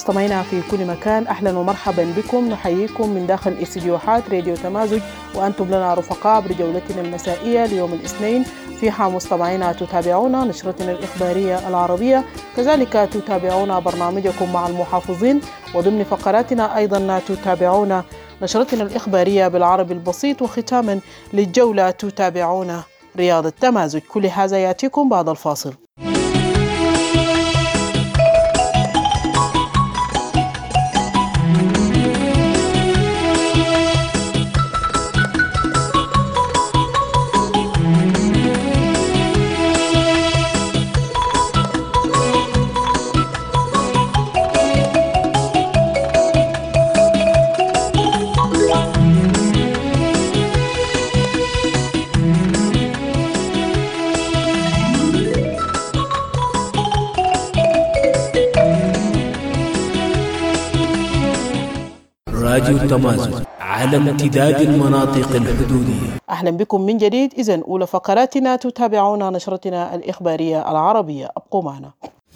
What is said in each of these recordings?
مستمعينا في كل مكان، أهلا ومرحبا بكم. نحييكم من داخل استديوهات راديو تمازج، وأنتم لنا رفقاء بجولتنا المسائية ليوم الاثنين. فيها مستمعينا تتابعون نشرتنا الإخبارية العربية، كذلك تتابعون برنامجكم مع المحافظين، وضمن فقراتنا أيضا تتابعون نشرتنا الإخبارية بالعربي البسيط، وختاما للجولة تتابعون رياضة تمازج. كل هذا يأتيكم بعد الفاصل. راديو تمازج على امتداد المناطق الحدودية. أهلا بكم من جديد. إذن أولى فقراتنا تتابعون نشرتنا الإخبارية العربية، أبقوا معنا.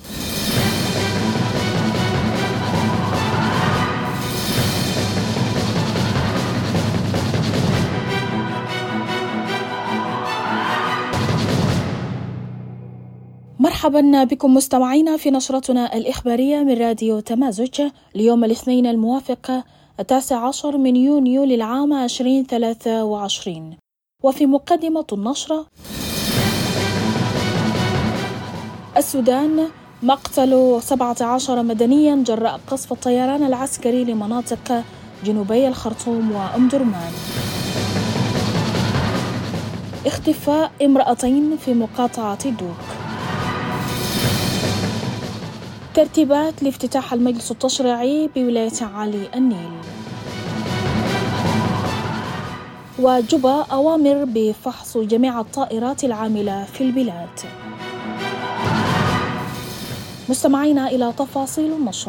مرحبا بكم مستمعينا في نشرتنا الإخبارية من راديو تمازج ليوم الاثنين الموافق 19 من يونيو للعام 2023. وفي مقدمة النشرة: السودان، مقتل 17 مدنيا جراء قصف الطيران العسكري لمناطق جنوبي الخرطوم وأم درمان. اختفاء امرأتين في مقاطعة دوك. ترتيبات لافتتاح المجلس التشريعي بولاية عالي النيل. وجبا أوامر بفحص جميع الطائرات العاملة في البلاد. مستمعينا إلى تفاصيل النشر.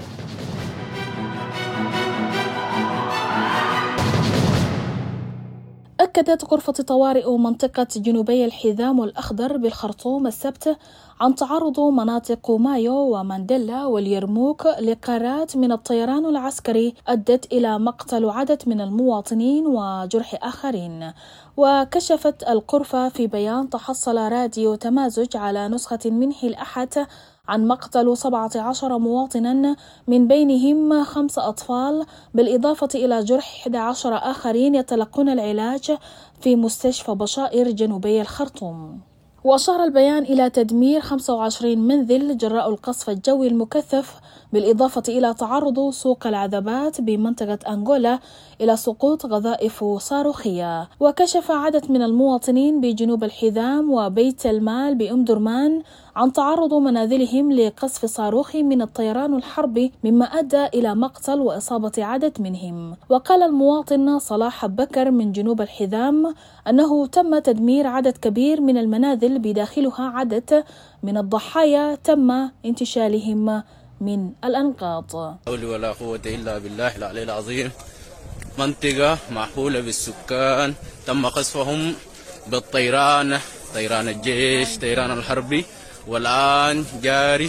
أكدت غرفة طوارئ منطقة جنوبي الحزام الأخضر بالخرطوم السبت عن تعرض مناطق مايو ومانديلا واليرموك لقارات من الطيران العسكري أدت إلى مقتل عدد من المواطنين وجرح آخرين. وكشفت الغرفة في بيان تحصل راديو تمازج على نسخة منه الأحد عن مقتل 17 مواطنا، من بينهم 5 أطفال، بالإضافة إلى جرح 11 آخرين يتلقون العلاج في مستشفى بشائر جنوبي الخرطوم. وأشار البيان إلى تدمير 25 منزل جراء القصف الجوي المكثف، بالإضافة إلى تعرض سوق العذبات بمنطقة أنغولا إلى سقوط قذائف صاروخية. وكشف عدد من المواطنين بجنوب الحزام وبيت المال بأم درمان عن تعرض منازلهم لقصف صاروخي من الطيران الحربي، مما أدى إلى مقتل وإصابة عدد منهم. وقال المواطن صلاح بكر من جنوب الحزام أنه تم تدمير عدد كبير من المنازل بداخلها عدد من الضحايا تم انتشالهم من الأنقاض. لا حول ولا قوة إلا بالله العلي العظيم. منطقة محولة بالسكان تم قصفهم بالطيران، طيران الجيش، طيران الحربي، والآن جاري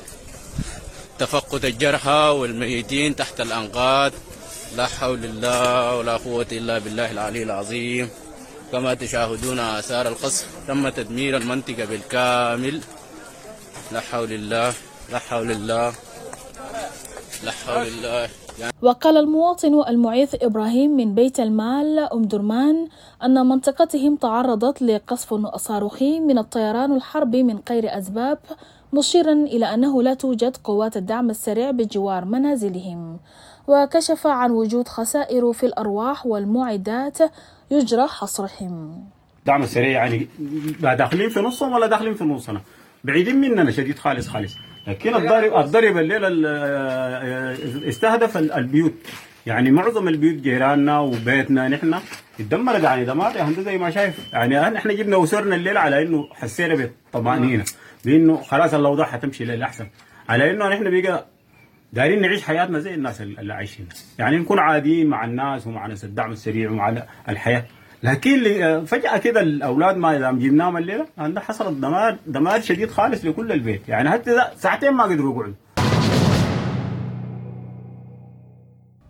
تفقد الجرحى والميتين تحت الأنقاض. لا حول الله ولا قوة إلا بالله العلي العظيم. كما تشاهدون آثار القصف، تم تدمير المنطقة بالكامل. لا حول الله، لا حول الله، لا حول الله. وقال المواطن المعيث إبراهيم من بيت المال أم درمان أن منطقتهم تعرضت لقصف صاروخي من الطيران الحربي من غير أسباب، مشيرا إلى أنه لا توجد قوات الدعم السريع بجوار منازلهم. وكشف عن وجود خسائر في الأرواح والمعدات يجرى حصرهم. الدعم السريع يعني لا داخلين في نصهم ولا داخلين في نصنا، بعيدين مننا شديد خالص. لكن الضرب الليلة استهدف البيوت، يعني معظم البيوت جيراننا وبيتنا نحن اتدمرت، يعني دمار يا زي ما شايف. يعني احنا جبنا وسرنا الليل على انه حسينا بالطمأنينة بانه خلاص الاوضاع حتمشي للاحسن، على انه نحن بقى دايرين نعيش حياتنا زي الناس اللي عايشين، يعني نكون عاديين مع الناس ومع ناس الدعم السريع ومع الحياة. لكن فجأة كده الأولاد ما إذا جبناهم الليلة عندنا حصل دمار، دمار شديد خالص لكل البيت، يعني حتى ساعتين ما قدروا يقعدوا.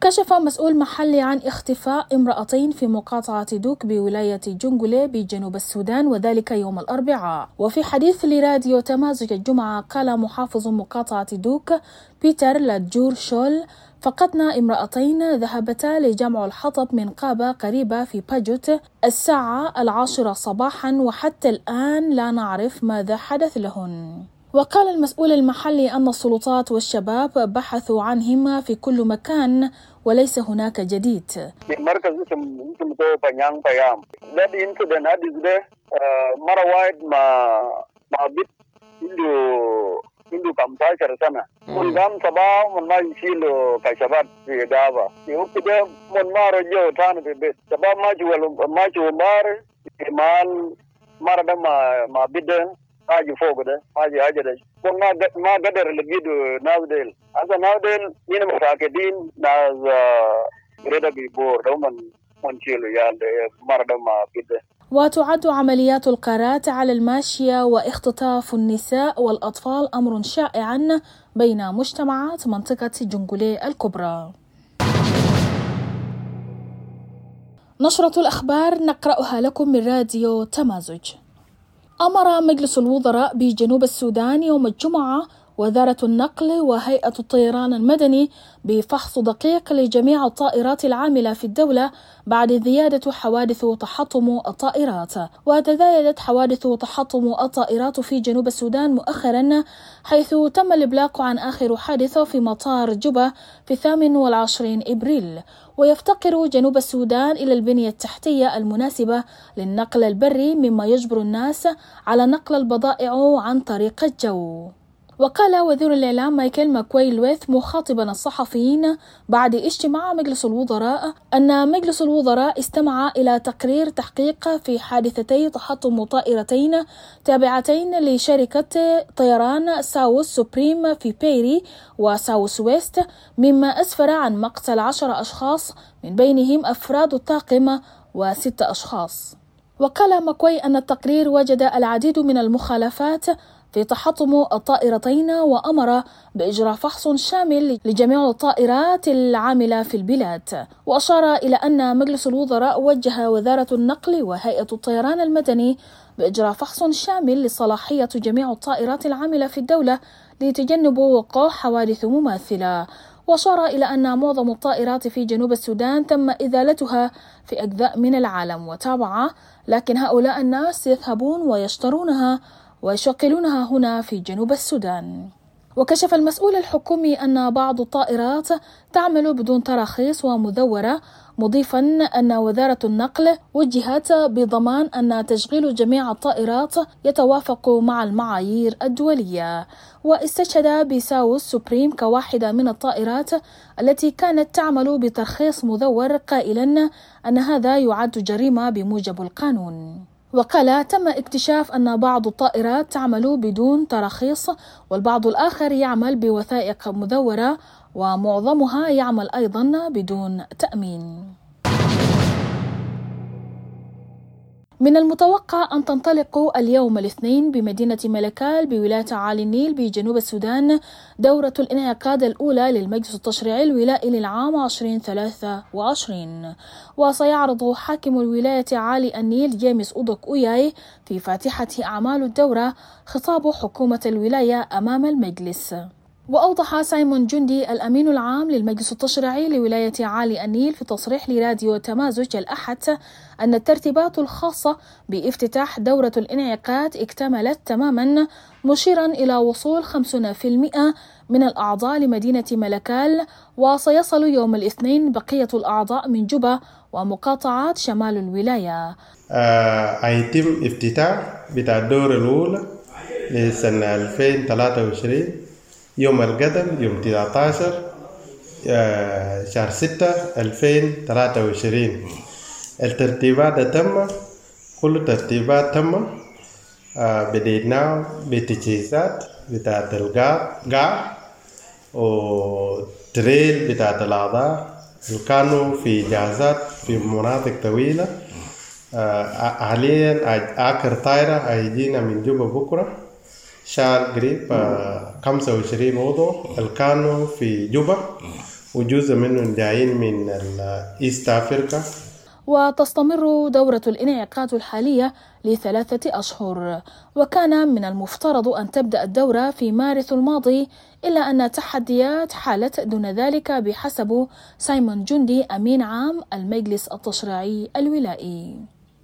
كشف مسؤول محلي عن اختفاء امرأتين في مقاطعة دوك بولاية جنجولي بجنوب السودان، وذلك يوم الأربعاء. وفي حديث لراديو تمازج الجمعة قال محافظ مقاطعة دوك بيتر لاتجور شول: فقدنا امرأتين ذهبتا لجمع الحطب من قابة قريبة في باجوت الساعة 10 صباحا، وحتى الآن لا نعرف ماذا حدث لهن. وقال المسؤول المحلي أن السلطات والشباب بحثوا عنهما في كل مكان وليس هناك جديد. مركز اسمه بانيان بيام ده الانسيدنت هذا مرة واحد ما بيت عنده 15 سنة والقام صباح من ما يشيلوا كشباب في دابا يوكده من ما رجعوا تاني في البيت شباب ما جو مار مال مرة ده ما بده حاجة فوق ده حاجة ده ما قدر لقيدوا ناس ديل هذا ناس ديل هنا متأكدين ناس ريدا بيبور ده من شيلوا يعني مرة ده ما بده. وتعد عمليات القارات على الماشية واختطاف النساء والأطفال أمر شائعا بين مجتمعات منطقة جنجولي الكبرى. نشرة الأخبار نقرأها لكم من راديو تمازج. أمر مجلس الوزراء بجنوب السودان يوم الجمعة وزارة النقل وهيئة الطيران المدني بفحص دقيق لجميع الطائرات العاملة في الدولة بعد زيادة حوادث تحطم الطائرات. وتزايدت حوادث تحطم الطائرات في جنوب السودان مؤخرا، حيث تم الإبلاغ عن آخر حادث في مطار جوبا في 28 إبريل. ويفتقر جنوب السودان إلى البنية التحتية المناسبة للنقل البري، مما يجبر الناس على نقل البضائع عن طريق الجو. وقال وزير الإعلام مايكل ماكوي لويث مخاطبا الصحفيين بعد اجتماع مجلس الوزراء أن مجلس الوزراء استمع إلى تقرير تحقيق في حادثتي تحطم طائرتين تابعتين لشركة طيران ساوث سوبريم في بيري وساوث ويست، مما أسفر عن مقتل 10 أشخاص من بينهم أفراد الطاقم و6 أشخاص. وقال ماكوي أن التقرير وجد العديد من المخالفات في تحطم الطائرتين، وأمر بإجراء فحص شامل لجميع الطائرات العاملة في البلاد. وأشار إلى أن مجلس الوزراء وجه وزارة النقل وهيئة الطيران المدني بإجراء فحص شامل لصلاحية جميع الطائرات العاملة في الدولة لتجنب وقوع حوادث مماثلة. وأشار إلى أن معظم الطائرات في جنوب السودان تم إزالتها في أجزاء من العالم وتابعة، لكن هؤلاء الناس يذهبون ويشترونها ويشغلونها هنا في جنوب السودان. وكشف المسؤول الحكومي أن بعض الطائرات تعمل بدون تراخيص ومزورة، مضيفا أن وزارة النقل وجهت بضمان أن تشغيل جميع الطائرات يتوافق مع المعايير الدولية. واستشهد بساوث سوبريم كواحدة من الطائرات التي كانت تعمل بترخيص مزور، قائلا أن هذا يعد جريمة بموجب القانون. وقال تم اكتشاف أن بعض الطائرات تعمل بدون تراخيص والبعض الآخر يعمل بوثائق مزورة، ومعظمها يعمل أيضا بدون تأمين. من المتوقع أن تنطلق اليوم الاثنين بمدينة ملكال بولاية عالي النيل بجنوب السودان دورة الانعقاد الأولى للمجلس التشريعي الولائي للعام 2023. وسيعرض حاكم الولاية عالي النيل جيمس أودوك أوياي في فاتحة أعمال الدورة خطاب حكومة الولاية أمام المجلس. وأوضح سايمون جندي الأمين العام للمجلس التشريعي لولاية عالي النيل في تصريح لراديو تمازج الأحد أن الترتيبات الخاصة بافتتاح دورة الانعقاد اكتملت تماما، مشيرا إلى وصول 50% من الأعضاء لمدينة ملكال، وسيصل يوم الاثنين بقية الأعضاء من جوبا ومقاطعات شمال الولاية. هيتم افتتاح بتاع الدورة الأولى لسنة 2023 يوم القدم يوم 19 شهر 6 2023. الترتيبات تم، كل الترتيبات تم، بدينا بتجهيزات بتاعت القاع وتريل بتاعت الأعضاء اللي كانوا في جهازات في مناطق طويلة. حاليا آخر طائرة هيجينا من جوبا بكرة شهر قريب 25 عضو اللي كانوا في جوبا وجزء منهم جايين من إيست أفريقيا. وتستمر دورة الانعقاد الحالية ل3 أشهر، وكان من المفترض أن تبدأ الدورة في مارس الماضي، إلا أن تحديات حالت دون ذلك بحسب سايمون جندي أمين عام المجلس التشريعي الولائي.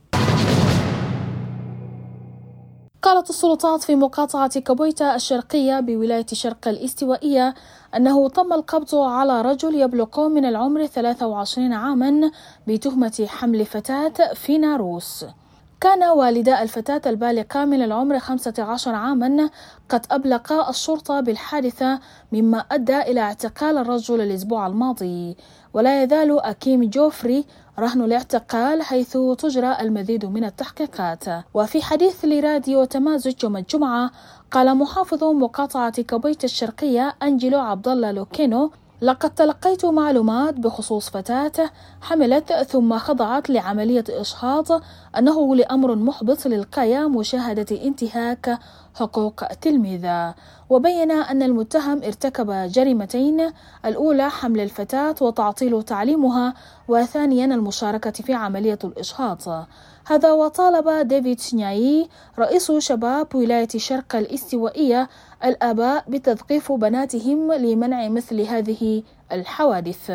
قالت السلطات في مقاطعة كابويتا الشرقية بولاية شرق الاستوائية أنه تم القبض على رجل يبلغ من العمر 23 عاما بتهمة حمل فتاة في ناروس. كان والدا الفتاة البالغة من العمر 15 عاما قد أبلغا الشرطة بالحادثة، مما أدى إلى اعتقال الرجل الأسبوع الماضي، ولا يزال أكيم جوفري رهن الاعتقال حيث تجرى المزيد من التحقيقات. وفي حديث لراديو تمازج يوم الجمعة قال محافظ مقاطعة كابويتا الشرقية أنجلو عبد الله لوكينو: لقد تلقيت معلومات بخصوص فتاة حملت ثم خضعت لعملية إشهاض، أنه لأمر محبط للغاية مشاهدة انتهاك حقوق تلميذة. وبين أن المتهم ارتكب جريمتين: الأولى حمل الفتاة وتعطيل تعليمها، وثانيا المشاركة في عملية الإشهاض. هذا وطالب ديفيد شنياي رئيس شباب ولاية شرق الاستوائية الآباء بتثقيف بناتهم لمنع مثل هذه الحوادث،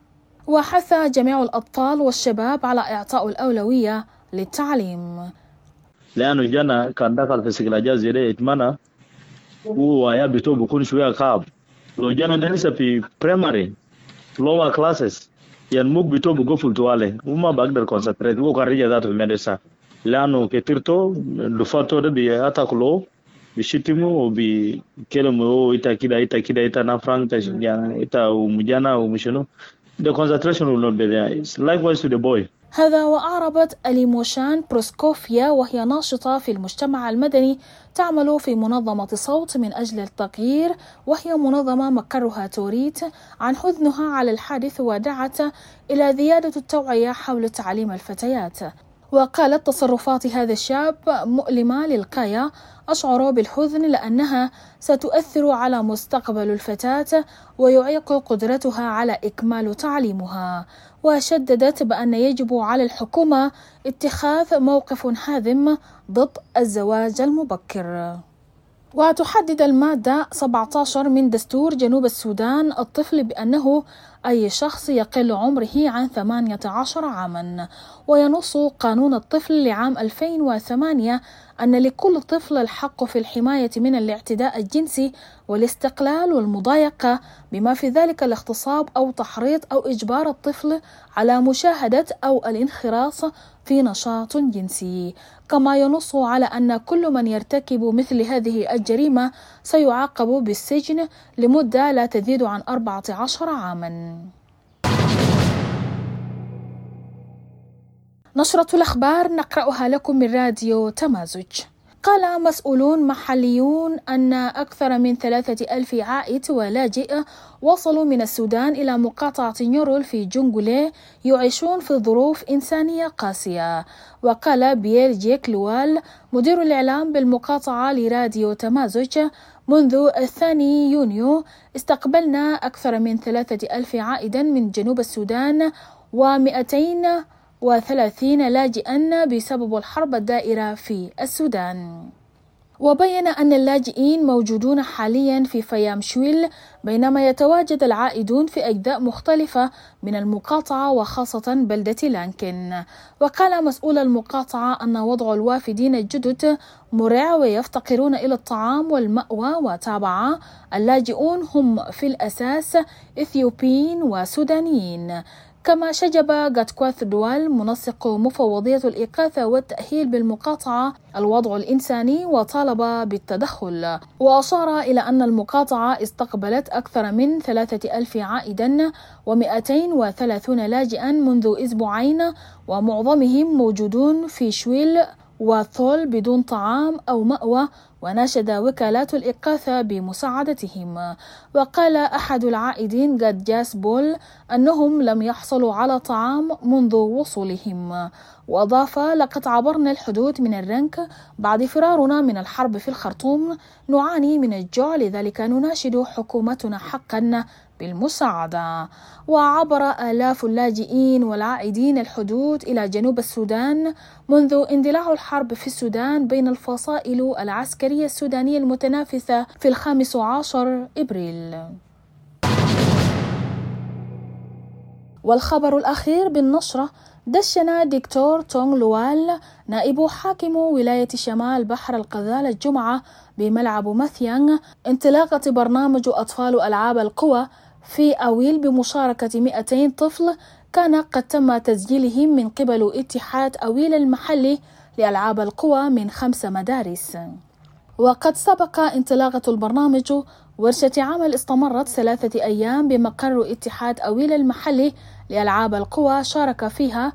وحث جميع الأطفال والشباب على إعطاء الأولوية للتعليم. لأنه جانا كان دخل في سجل زي ده يتمنى هو يبتو بكون شوية خاب. لو جانا ده لسه في primary lower classes يعني مو بتو بقفل توالي وما بقدر كونسنتريت وكاريجا ذاته في المدرسة، لأنه كتيرتو دفاتو ده بيأتاكلو بيشتموا وبيكلموا إتا كده إتا كده إتا نافرانك يعني إتا ومجانا ومشنو. The concentration will not be there. It's likewise to the boy. هذا وأعربت أليموشان بروسكوفيا وهي ناشطة في المجتمع المدني تعمل في منظمة صوت من أجل التغيير، وهي منظمة مقرها توريت، عن حزنها على الحادث ودعت إلى زيادة التوعية حول تعليم الفتيات. وقالت: تصرفات هذا الشاب مؤلمة للغاية، أشعر بالحزن لأنها ستؤثر على مستقبل الفتاة ويعيق قدرتها على إكمال تعليمها. وشددت بأن يجب على الحكومة اتخاذ موقف حازم ضد الزواج المبكر. وتحدد المادة 17 من دستور جنوب السودان الطفل بأنه أي شخص يقل عمره عن 18 عاما. وينص قانون الطفل لعام 2008 أن لكل طفل الحق في الحماية من الاعتداء الجنسي والاستقلال والمضايقة، بما في ذلك الاغتصاب أو تحريض أو إجبار الطفل على مشاهدة أو الانخراط في نشاط جنسي. كما ينص على أن كل من يرتكب مثل هذه الجريمة سيعاقب بالسجن لمدة لا تزيد عن 14 عاما. نشرة الأخبار نقرأها لكم من راديو تمازج. قال مسؤولون محليون أن أكثر من 3000 عائد ولاجئ وصلوا من السودان إلى مقاطعة نيورول في جونغولي يعيشون في ظروف إنسانية قاسية. وقال بيير جيك لوال مدير الإعلام بالمقاطعة لراديو تمازج: منذ 2 يونيو استقبلنا أكثر من 3000 عائدا من جنوب السودان و230 لاجئا بسبب الحرب الدائرة في السودان. وبين أن اللاجئين موجودون حاليا في فيام شويل، بينما يتواجد العائدون في أجزاء مختلفة من المقاطعة وخاصة بلدة لانكن. وقال مسؤول المقاطعة أن وضع الوافدين الجدد مرع ويفتقرون إلى الطعام والمأوى، وتابع: اللاجئون هم في الأساس إثيوبيين وسودانيين. كما شجب غاتكواث دوال منسق مفوضية الإغاثة والتأهيل بالمقاطعة الوضع الإنساني وطالب بالتدخل. وأشار إلى أن المقاطعة استقبلت أكثر من 3000 عائدا و230 لاجئا منذ أسبوعين، ومعظمهم موجودون في شويل وثول بدون طعام أو مأوى، وناشد وكالات الإغاثة بمساعدتهم. وقال أحد العائدين قد جاس بول أنهم لم يحصلوا على طعام منذ وصولهم. وأضاف: لقد عبرنا الحدود من الرنك بعد فرارنا من الحرب في الخرطوم، نعاني من الجوع، لذلك نناشد حكومتنا حقا بالمساعدة. وعبر آلاف اللاجئين والعائدين الحدود إلى جنوب السودان منذ اندلاع الحرب في السودان بين الفصائل العسكرية السودانية المتنافسة في 15 إبريل. والخبر الأخير بالنشرة: دشن دكتور تونغ لوال نائب حاكم ولاية شمال بحر الغزال الجمعة بملعب مثيانغ انطلاقة برنامج أطفال ألعاب القوى في أويل بمشاركة 200 طفل كان قد تم تسجيلهم من قبل اتحاد أويل المحلي لألعاب القوى من 5 مدارس. وقد سبق انطلاقة البرنامج ورشة عمل استمرت 3 أيام بمقر اتحاد أويل المحلي لألعاب القوى، شارك فيها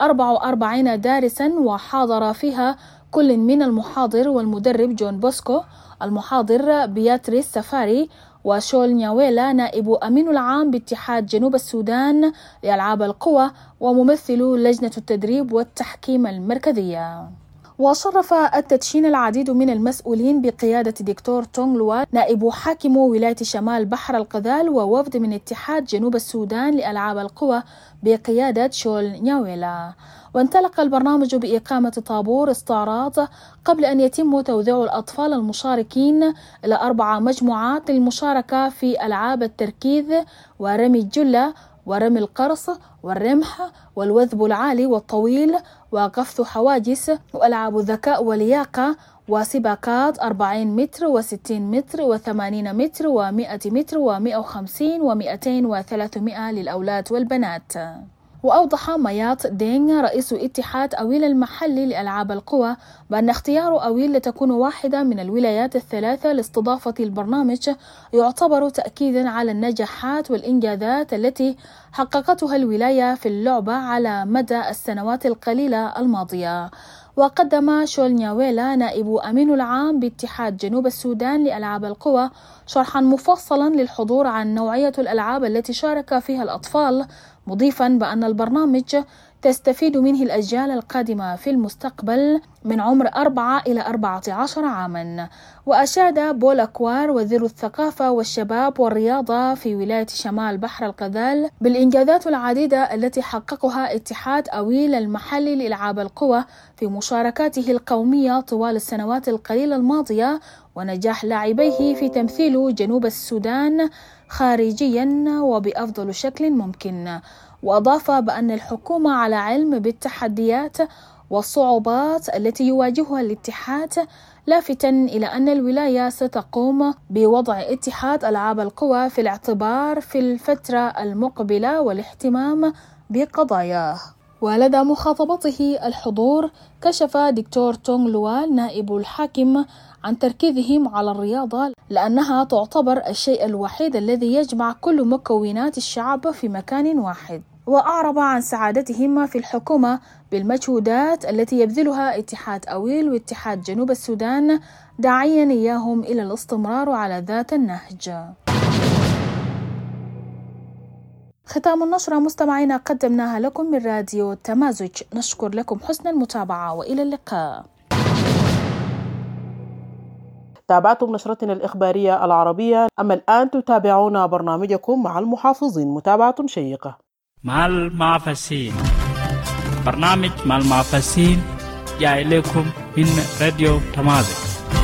44 دارسا، وحاضر فيها كل من المحاضر والمدرب جون بوسكو، المحاضر بياتريس سفاري، وشول نياويلا نائب أمين العام باتحاد جنوب السودان لألعاب القوى وممثل لجنة التدريب والتحكيم المركزية. وشرف التدشين العديد من المسؤولين بقيادة دكتور تونغ لوال نائب حاكم ولاية شمال بحر الغزال ووفد من اتحاد جنوب السودان لألعاب القوى بقيادة شول نياويلا. وانطلق البرنامج بإقامة طابور استعراض قبل أن يتم توزيع الأطفال المشاركين إلى 4 مجموعات للمشاركة في ألعاب التركيز ورمي الجلة ورمي القرص والرمح والوثب العالي والطويل وقفز حواجز وألعاب الذكاء واللياقة وسباقات 40 متر و60 متر و80 متر و100 متر و150 و200 و300 للأولاد والبنات. وأوضح ميات دينغ رئيس اتحاد أويل المحلي لألعاب القوى بأن اختيار أويل لتكون واحدة من الولايات الثلاثة لاستضافة البرنامج يعتبر تأكيدا على النجاحات والإنجازات التي حققتها الولاية في اللعبة على مدى السنوات القليلة الماضية. وقدم شول نياويلا نائب أمين العام باتحاد جنوب السودان لألعاب القوى شرحا مفصلا للحضور عن نوعية الألعاب التي شارك فيها الأطفال، مضيفا بأن البرنامج تستفيد منه الأجيال القادمة في المستقبل من عمر 4 إلى 14 عاما. وأشاد بول أكوار وزير الثقافة والشباب والرياضة في ولاية شمال بحر الغزال بالإنجازات العديدة التي حققها اتحاد أويل المحلي لألعاب القوى في مشاركاته القومية طوال السنوات القليلة الماضية ونجاح لاعبيه في تمثيل جنوب السودان خارجيا وبأفضل شكل ممكن. وأضاف بأن الحكومة على علم بالتحديات والصعوبات التي يواجهها الاتحاد، لافتا إلى أن الولاية ستقوم بوضع اتحاد ألعاب القوى في الاعتبار في الفترة المقبلة والاهتمام بقضاياه. ولدى مخاطبته الحضور كشف دكتور تونغ لوال نائب الحاكم عن تركيزهم على الرياضة لأنها تعتبر الشيء الوحيد الذي يجمع كل مكونات الشعب في مكان واحد. وأعرب عن سعادتهم في الحكومة بالمجهودات التي يبذلها اتحاد أويل واتحاد جنوب السودان، داعيا إياهم إلى الاستمرار على ذات النهج. ختام النشرة مستمعينا قدمناها لكم من راديو تمازج، نشكر لكم حسن المتابعة وإلى اللقاء. تابعتم نشرتنا الإخبارية العربية، أما الآن تتابعون برنامجكم مع المحافظين، متابعة شيقة. مع المعفسين، برنامج مع المعفسين جاء إليكم من راديو تمازج.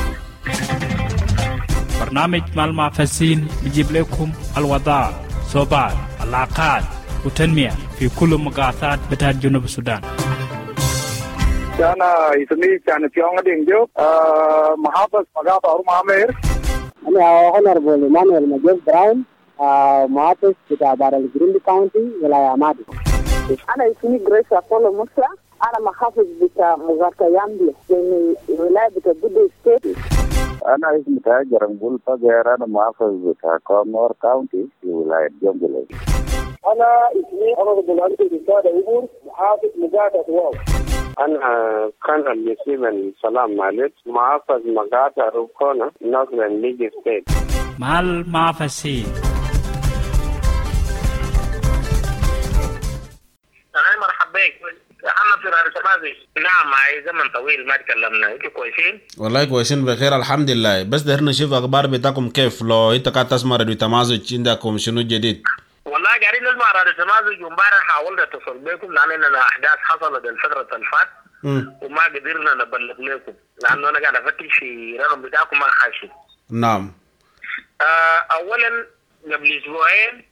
برنامج مع المعفسين بيجيب لكم الوضع، صوبات، العلاقات وتنمية في كل مقاطعات بتاعت جنوب السودان. أنا اسمي كان تيونغ دينجو محافظ مقاطع أروم عامر. أنا Honorable Emmanuel Major Brown محافظ بتاع بارل جريندي كاونتي ولاية مادي. أنا اسمي جريس أبولو موسى، أنا محافظ بتاع مغاركة يامبي في ولاية بتاع بودو ستيت. أنا اسمي تاجر نقول فجأة، أنا محافظ بتاع كونور كاونتي في ولاية جنجلي. أنا اسمي Honorable أنتي بسادة أبور محافظ مقاطع واو. أنا كان اليسي من سلام مالك محافظ مقاطع روكونا نصر نيجي ستيت مال معفسين. مرحبا بك. أنا في رارسمازي. نعم معي زمن طويل ما تكلمنا. أنتوا كويسين؟ والله كويسين بخير الحمد لله. بس دهرنا نشوف أخبار بتاعكم كيف لو أنت قاعد تسمع راديو تمازج عندكم شنو جديد؟ والله قاعدين نسمع راديو تمازج ومبارح حاولت أتصل بكم لأن أحداث حصلت الفترة اللي فاتت وما قدرنا نبلغ لكم لأنه أنا قاعد أفتش في رقم بتاعكم ما خاشي. نعم. أولا قبل أسبوعين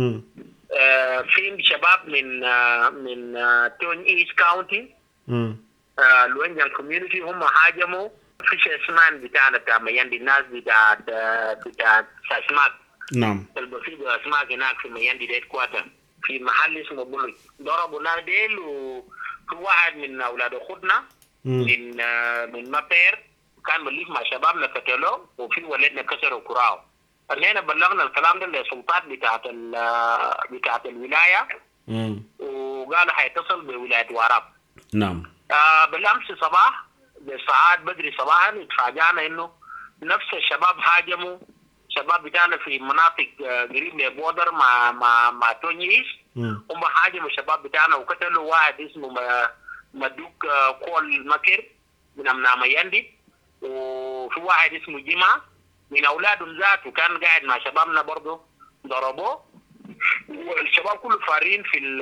في شباب من تون إيست كاونتي لوينجان كوميونيتي هم هاجموا في شاسمان بتاعنا بتاع مياندي الناس بتاع ساسماك. نعم. البسيط أسماك هناك في مياندي ديت كواتر في محل اسمه بولي. ضربوا ناس ديل وفي واحد من أولاد أخوتنا من مابير كان مليف مع شبابنا قتلوه وفي ولدنا كسروا كراعه. أننا بلغنا الكلام ده للسلطات بتاعت الولاية وقالوا حيتصل بولاية واراب. نعم. بالأمس صباح بساعات بدري صباحا اتفاجأنا إنه نفس الشباب هاجموا شباب بتاعنا في مناطق قريب لبودر مع تونيس. هم هاجموا الشباب بتاعنا وقتلوا واحد اسمه مدوك كول مكر من أمنا مياندي وفي واحد اسمه جمع من أولادهم ذاته كان قاعد مع شبابنا برضه ضربوه والشباب كله فارين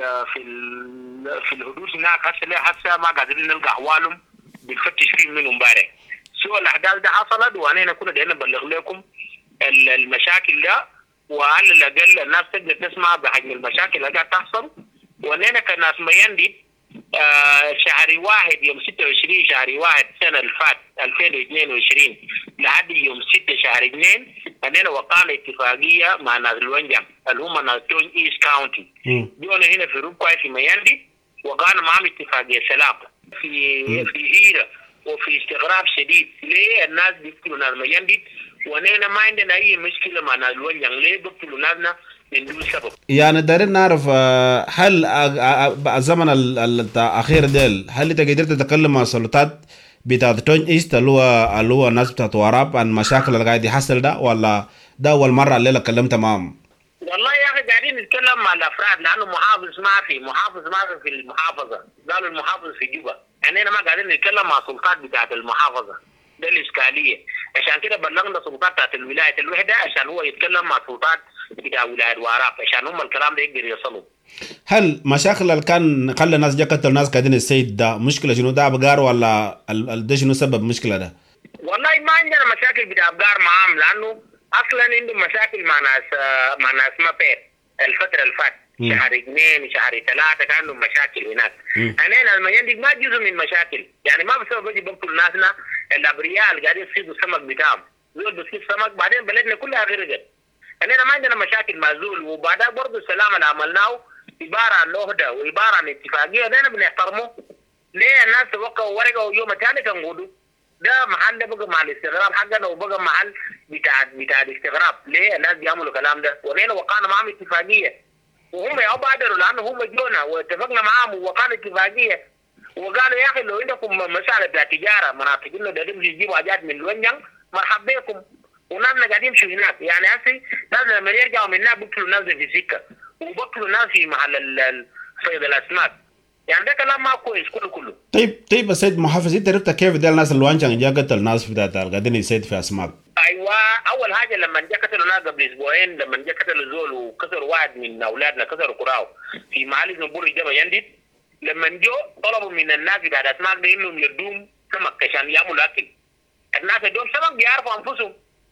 في الحدود هناك. هسه ما قادرين نلقى أحوالهم بنفتش فيه من امبارح. سوى الأحداث ده حصلت وأنا كنا دايما نبلغ لكم المشاكل ده وعلى الأقل الناس تقدر تسمع بحجم المشاكل اللي قاعد تحصل. وأنا كناس مياندي شهر واحد يوم 26 شهر واحد سنة الفات 2022 لحد يوم 6 شهر 2 أننا وقعنا اتفاقية مع ناس الونجام اللي هم ناس تون إيست كاونتي. جونا هنا في روبكواي في مياندي وقعنا معهم اتفاقية سلام في هيرة وفي استغراب شديد ليه الناس بيقتلوا ناس مياندي وأننا ما عندنا أي مشكلة مع ناس الونجام ليه بيقتلوا ناسنا من دون سبب. يعني دارين نعرف هل الزمن الأخير ديل هل أنت قدرت تتكلم مع السلطات بتاعت تون إيست اللي هو الناس بتاعت واراب عن مشاكل اللي قاعد يحصل ده ولا ده أول مرة الليلة كلمت معهم؟ والله يا أخي قاعدين نتكلم مع الأفراد لأنه محافظ ما في المحافظة قالوا المحافظ في جوبا. يعني أنا ما قاعدين نتكلم مع السلطات بتاعت المحافظة ده الإشكالية. عشان كده بلغنا السلطات بتاعت الولاية الوحدة عشان هو يتكلم مع السلطات بتاع ولاية واراب عشان هم الكلام ده يقدر يصلوا. هل مشاكل اللي كان خلى الناس قتلوا الناس قاعدين السيد ده مشكلة شنو ده أبقار ولا ده شنو سبب مشكلة ده؟ والله ما عندنا مشاكل بتاع أبقار معهم لأنه أصلا عندهم مشاكل مع ناس مابير الفترة اللي فاتت شهر 2 شهر 3 كان عندهم مشاكل هناك. أنا المياندي ما جزء من مشاكل يعني ما بسبب يجي بقتل ناسنا الأبرياء اللي قاعدين يصيدوا السمك بتاعهم زول بيصيد سمك بعدين بلدنا كلها غرقت. أننا ما عندنا مشاكل مع زول وبعدها برضه السلام اللي عملناه عبارة عن لوحدة وعبارة عن اتفاقية ده بنحترمه. ليه الناس توقعوا ورقة ويوم الثاني تنقودوا ده محل ده بقى مع الاستغراب حقنا وبقى محل بتاع الاستغراب. ليه الناس بيعملوا الكلام ده ونحن وقعنا معهم اتفاقية وهم يبادروا لأنه هم جونا واتفقنا معهم ووقعنا اتفاقية وقالوا يا أخي لو عندكم مسألة بتاع تجارة مناطقنا ده يجيبوا حاجات من لونجان مرحب بكم وناسنا قاعدين يمشوا هناك. يعني هسي ناسنا لما يرجعوا من هناك بيقتلوا ناس في سكة وبيقتلوا ناس في محل صيد الأسماك. يعني ده كلام ما كويس كله. طيب السيد محافظ انت عرفت كيف ده الناس اللي وانشان جا قتل الناس بتاعت قاعدين يصيد في اسماك؟ ايوه اول حاجه لما جا قتلوا ناس قبل اسبوعين لما جا قتلوا زول وكسروا واحد من اولادنا كسروا كراعه في محل نبول الجبل يندي. لما جو طلبوا من الناس بتاعت اسماك ده انهم يردوهم سمك عشان يعملوا اكل. الناس دول سمك بيعرفوا انفسهم.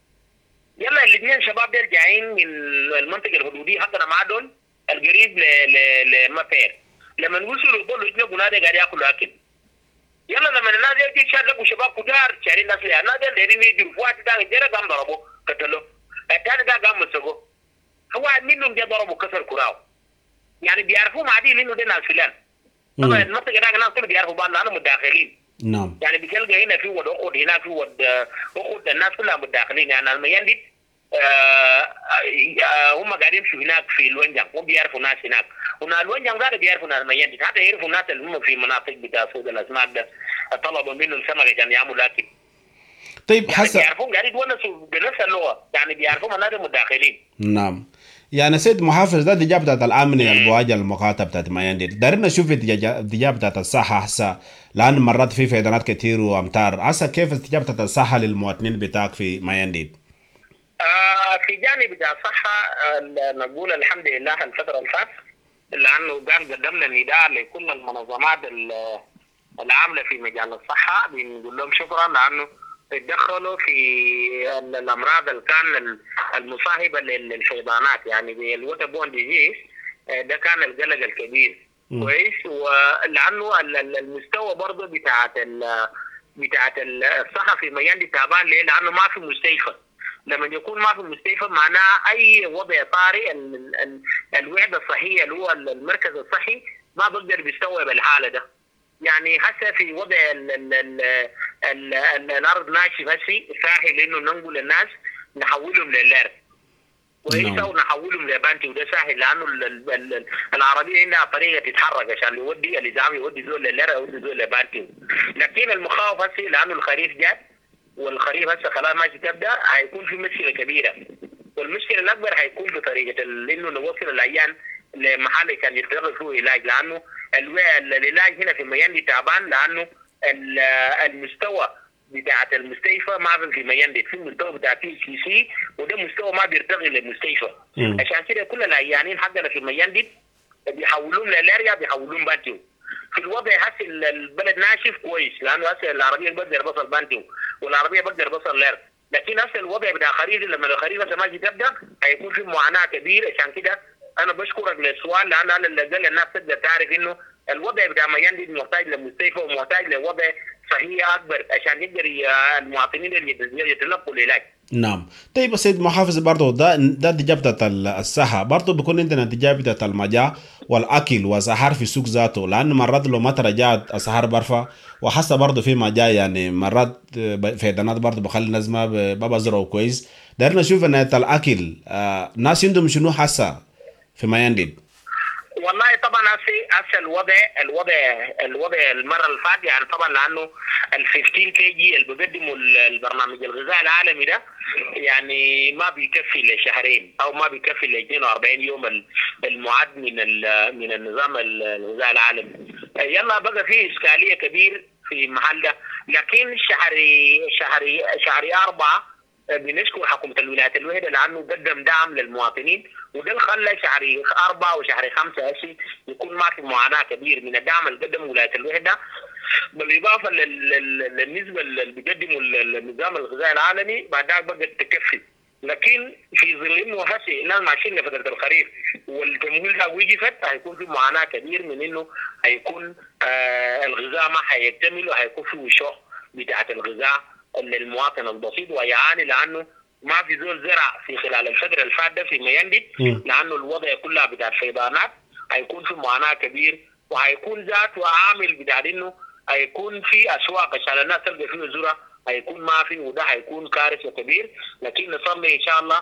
يلا الاثنين شباب دول جايين من المنطقه الحدوديه حقنا مع دول القريب لمابير. لما وصلوا بقولوا يجوا قنادة قاعد ياكلوا اكل. يلا لما الناس يجي شاركوا شباب كتار شارين الناس ليه الناس دايرين يجوا في واحد ده جرى قام ضربوه قتلوه الثاني ده قام مسكوه هو منهم جا ضربوا كسر كراعه. يعني بيعرفوا معدين انه ده ناس فلان. طبعا المنطقه ده الناس كلهم بيعرفوا بعض لانهم متداخلين. نعم. يعني بتلقى هنا في ود اخد هنا في ود اخد الناس كلها متداخلين. يعني المياندي هم قاعدين في هناك في الونجان وبيعرفوا ناس هناك، والونجان قاعد بيعرفوا ناس ميانديت، حتى يعرفوا الناس اللي هم في مناطق بتاع سود الاسماك ده طلبوا منهم سمك عشان يعملوا اكل. طيب حسن بيعرفون قاعد يتونسوا بنفس اللغه، يعني بيعرفوا الناس المتداخلين. نعم. يعني سيد محافظ ده الدجاج بتاعت الامن البواجه المقاطعه بتاعت ميانديت، دارنا نشوف الدجاج بتاعت الصحه هسه، لان مرات في فيضانات كتير وامطار، هسه كيف الدجاج بتاعت الصحه للمواطنين بتاعك في ميانديت؟ في جانب بتاع الصحه نقول الحمد لله الفتره اللي فاتت، لانه قدمنا نداء لكل المنظمات العامله في مجال الصحه، بنقول لهم شكرا لانه تدخلوا في الامراض اللي كان المصاحبه للفيضانات، يعني الووتر بون ديزيز ده كان القلق الكبير كويس. ولانه المستوى برضه بتاعت الصحه في ميانديت تعبان ليه؟ لانه ما في مستشفى. لما يكون ما في مستشفى معناه اي وضع طارئ الوحده الصحيه اللي هو المركز الصحي ما بيقدر بيستوعب الحاله ده. يعني هسه في وضع الارض ناشف هسه سهل انه ننقل الناس نحولهم للارض كويس او نحولهم لبانتي، وده سهل لانه العربيه عندها طريقه تتحرك عشان يودي الازام يودي زول للارض او يودي زول لبانتي. لكن المخاوف هسه لانه الخريف جات والخريف هسه خلاص ماشي تبدا، هيكون في مشكله كبيره، والمشكله الاكبر هيكون بطريقه انه نوصل العيان لمحل كان يتلقى فيه علاج، لانه العلاج هنا في ميانديت تعبان، لانه المستوى بتاعت المستشفى ما في ميانديت، في مستوى بتاع PCC وده مستوى ما بيرتقي للمستشفى. عشان كده كل العيانين حقنا في ميانديت بيحولون للاريا بيحولون بانتيو. في الوضع هسه البلد ناشف كويس، لانه هسه العربيه بقدر بصل بانتيو والعربيه بقدر بصل لير، لكن هسه الوضع بتاع خريف لما الخريف هسه ما تبدا هيكون في معاناه كبيره. عشان كده انا بشكرك للسؤال، لان على الاقل الناس تقدر تعرف انه الوضع بتاع ميانديت محتاج لمستشفى ومحتاج لوضع صحيه اكبر عشان يقدر المواطنين اللي يتلقوا العلاج. نعم. طيب سيد محافظ برضه ده الدجاج بتاعت الصحه برضه بيكون عندنا الدجاج بتاعت المجاعة والاكل والسحر في السوق ذاته، لانه مرات لو مطر جات السحر برفع، وحاسه برضه في مجاعة، يعني مرات فيضانات برضه بخلي الناس ما بزرعوا كويس. دارنا نشوف ان الاكل ناس عندهم شنو حاسه في ميانديت؟ والله طبعا هسه الوضع المره اللي فاتت، يعني طبعا لانه ال 15 كي اللي بيقدموا البرنامج الغذائي العالمي ده يعني ما بيكفي لشهرين او ما بيكفي ل 42 يوم المعد من النظام الغذائي العالمي. يلا بقى في اشكاليه كبير في المحل ده، لكن شهر 4 بنشكر حكومة الولايات المتحدة لأنه قدم دعم للمواطنين، وده اللي خلى شهر 4 وشهر 5 هسي يكون ما في معاناة كبير من الدعم اللي قدمه الولايات المتحدة، بالإضافة للنسبة اللي بيقدموا النظام الغذائي العالمي بعد ذلك بقت تكفي. لكن في ظل انه هسي الناس ماشيين لفترة الخريف والتمويل ده وقفت، هيكون في معاناة كبير من انه هيكون الغذاء ما هيكتمل، وهيكون في وشوح بتاعة الغذاء للمواطن البسيط ويعاني، لانه ما في زول زرع في خلال الفتره اللي فاتت في ميانديت، لانه الوضع كلها بتاع الفيضانات هيكون في معاناه كبير، وهيكون ذات وعامل بتاع انه هيكون في اسواق عشان الناس تلقى فيه زرع هيكون ما في، وده هيكون كارثه كبير. لكن نصلي ان شاء الله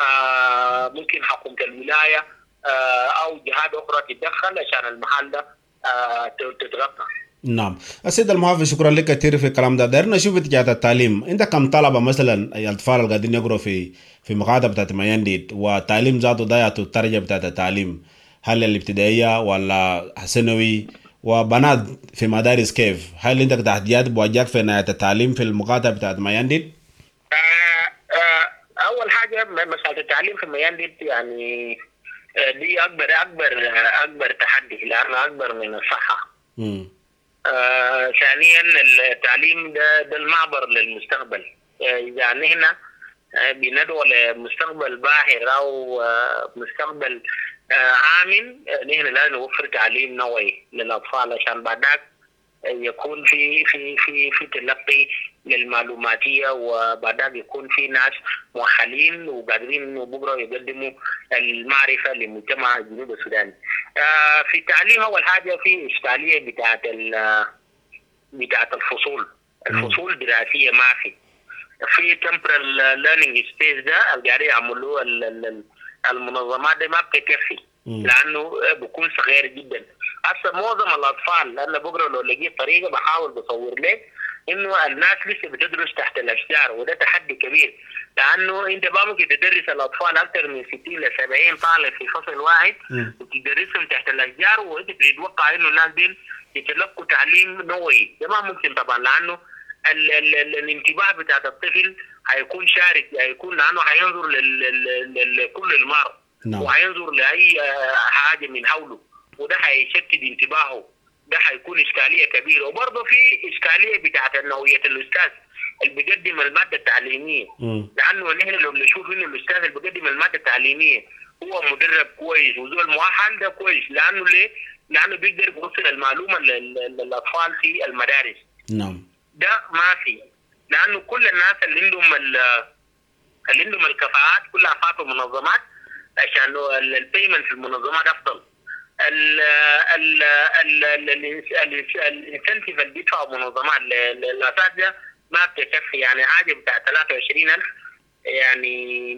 ممكن حكومه الولايه او جهات اخرى تتدخل عشان المحل ده تتغطى. نعم. السيد المحافظ شكرا لك كثير في الكلام ده. دارنا نشوف اتجاه التعليم، انت كم طلبه مثلا الاطفال اللي قاعدين يقروا في مقاطعه بتاعت ميانديت، والتعليم ذاته ضيعته الدرجه بتاعت التعليم، هل الابتدائيه ولا ثانوي، وبنات في مدارس كيف؟ هل عندك تحديات بواجهك في نهايه التعليم في المقاطعه بتاعت ميانديت؟ اول حاجه مساله التعليم في ميانديت يعني دي اكبر تحدي، لانه اكبر من الصحه. ثانيا التعليم ده المعبر للمستقبل. اذا نحن بندعو لمستقبل باهر او مستقبل آمن، نحن لازم نوفر تعليم نوعي للاطفال عشان بعدك يكون في تلقي للمعلوماتيه، وبعدك يكون في ناس مؤهلين وقادرين انه بكره يقدموا المعرفه لمجتمع جنوب السودان. في التعليم اول حاجه في اشكاليه بتاعت الفصول الدراسيه ما في، في temporal learning space ده اللي قاعدين يعملوه المنظمات دي ما بتكفي لانه بيكون صغير جدا. هسه معظم الاطفال لانه بكره لو لقيت طريقه بحاول بصور لك انه الناس لسه بتدرس تحت الاشجار، وده تحدي كبير لانه انت ما ممكن تدرس الاطفال اكثر من 60 ل 70 طالب في فصل واحد وتدرسهم تحت الاشجار وانت تتوقع انه الناس دي يتلقوا تعليم نوعي. ده ما ممكن طبعا لانه الانتباه بتاع الطفل هيكون شارد، هيكون لانه هينظر لكل المرء وهينظر لاي حاجه من حوله، وده هيشتت انتباهه. ده هيكون اشكاليه كبيره. وبرضه في اشكاليه بتاعت نوعيه الاستاذ اللي بيقدم الماده التعليميه، لانه نحن لو نشوف انه الاستاذ اللي بيقدم الماده التعليميه هو مدرب كويس وزول مؤهل، ده كويس. لانه ليه؟ لانه بيقدر يوصل المعلومه للاطفال في المدارس. نعم. ده ما في، لانه كل الناس اللي عندهم الكفاءات كلها فاتوا منظمات عشان البيمنت في المنظمات افضل. الانسنتيف اللي بيدفعوا منظمات للاساتذه ما بتكفي، يعني حاجه بتاع 23,000 يعني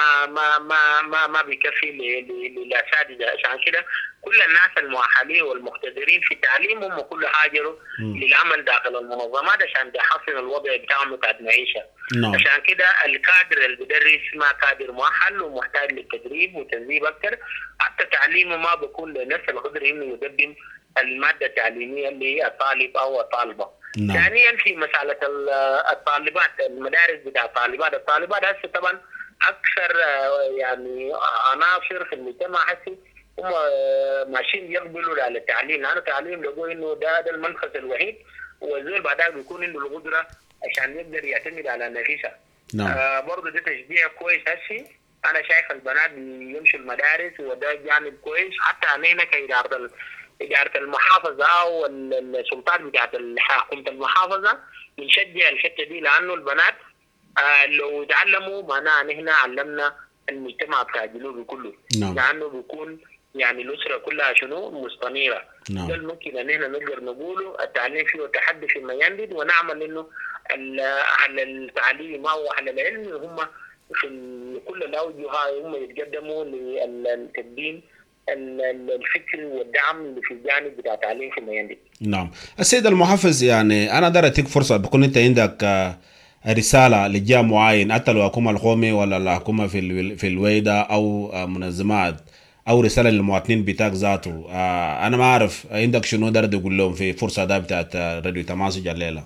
ما بيكفي للاساتذه. عشان كده كل الناس المؤهلين والمقتدرين في التعليم هم كل هاجروا للعمل داخل المنظمات عشان يحسن الوضع بتاعهم بتاع المعيشه. عشان كده الكادر اللي بيدرس ما كادر مؤهل ومحتاج للتدريب وتدريب اكثر، حتى تعليمه ما بيكون لنفس القدر انه يقدم الماده التعليميه للطالب او الطالبه. ثانيا في مساله الطالبات، المدارس بتاع الطالبات هسه طبعا اكثر يعني عناصر في المجتمع هسه هم ماشيين يقبلوا على التعليم، لانه التعليم لقوا انه ده المنفذ الوحيد، والزول بعدها بيكون عنده القدره عشان يقدر يعتمد على نفسه. برضه ده تشجيع كويس. هسه انا شايف البنات يمشوا المدارس وده جانب كويس. حتى علينا كإدارة المحافظة أو السلطات بتاعت حكومة المحافظة بنشجع الحتة دي، لأنه البنات لو تعلموا معناها نحن علمنا المجتمع بتاع الجنوب كله. لأنه بيكون يعني الأسرة كلها شنو مستنيرة. ده ممكن أن احنا نقدر نقوله التعليم فيه تحدي في مياندد، ونعمل إنه أهل التعليم أو أهل العلم هم في كل الأوجه هاي هم يتقدموا للتقديم الفكر والدعم اللي في الجانب بتاع التعليم في مياندد. نعم. السيد المحافظ، يعني أنا أقدر أديك فرصة بكون أنت عندك رسالة لجهة معين، حتى لو حكومة القومي ولا الحكومة في الويدة أو منظمات، أو رسالة للمواطنين بتاعك ذاته. أنا ما أعرف عندك شنو دار تقول لهم في فرصة ده بتاعت راديو تماسج الليلة.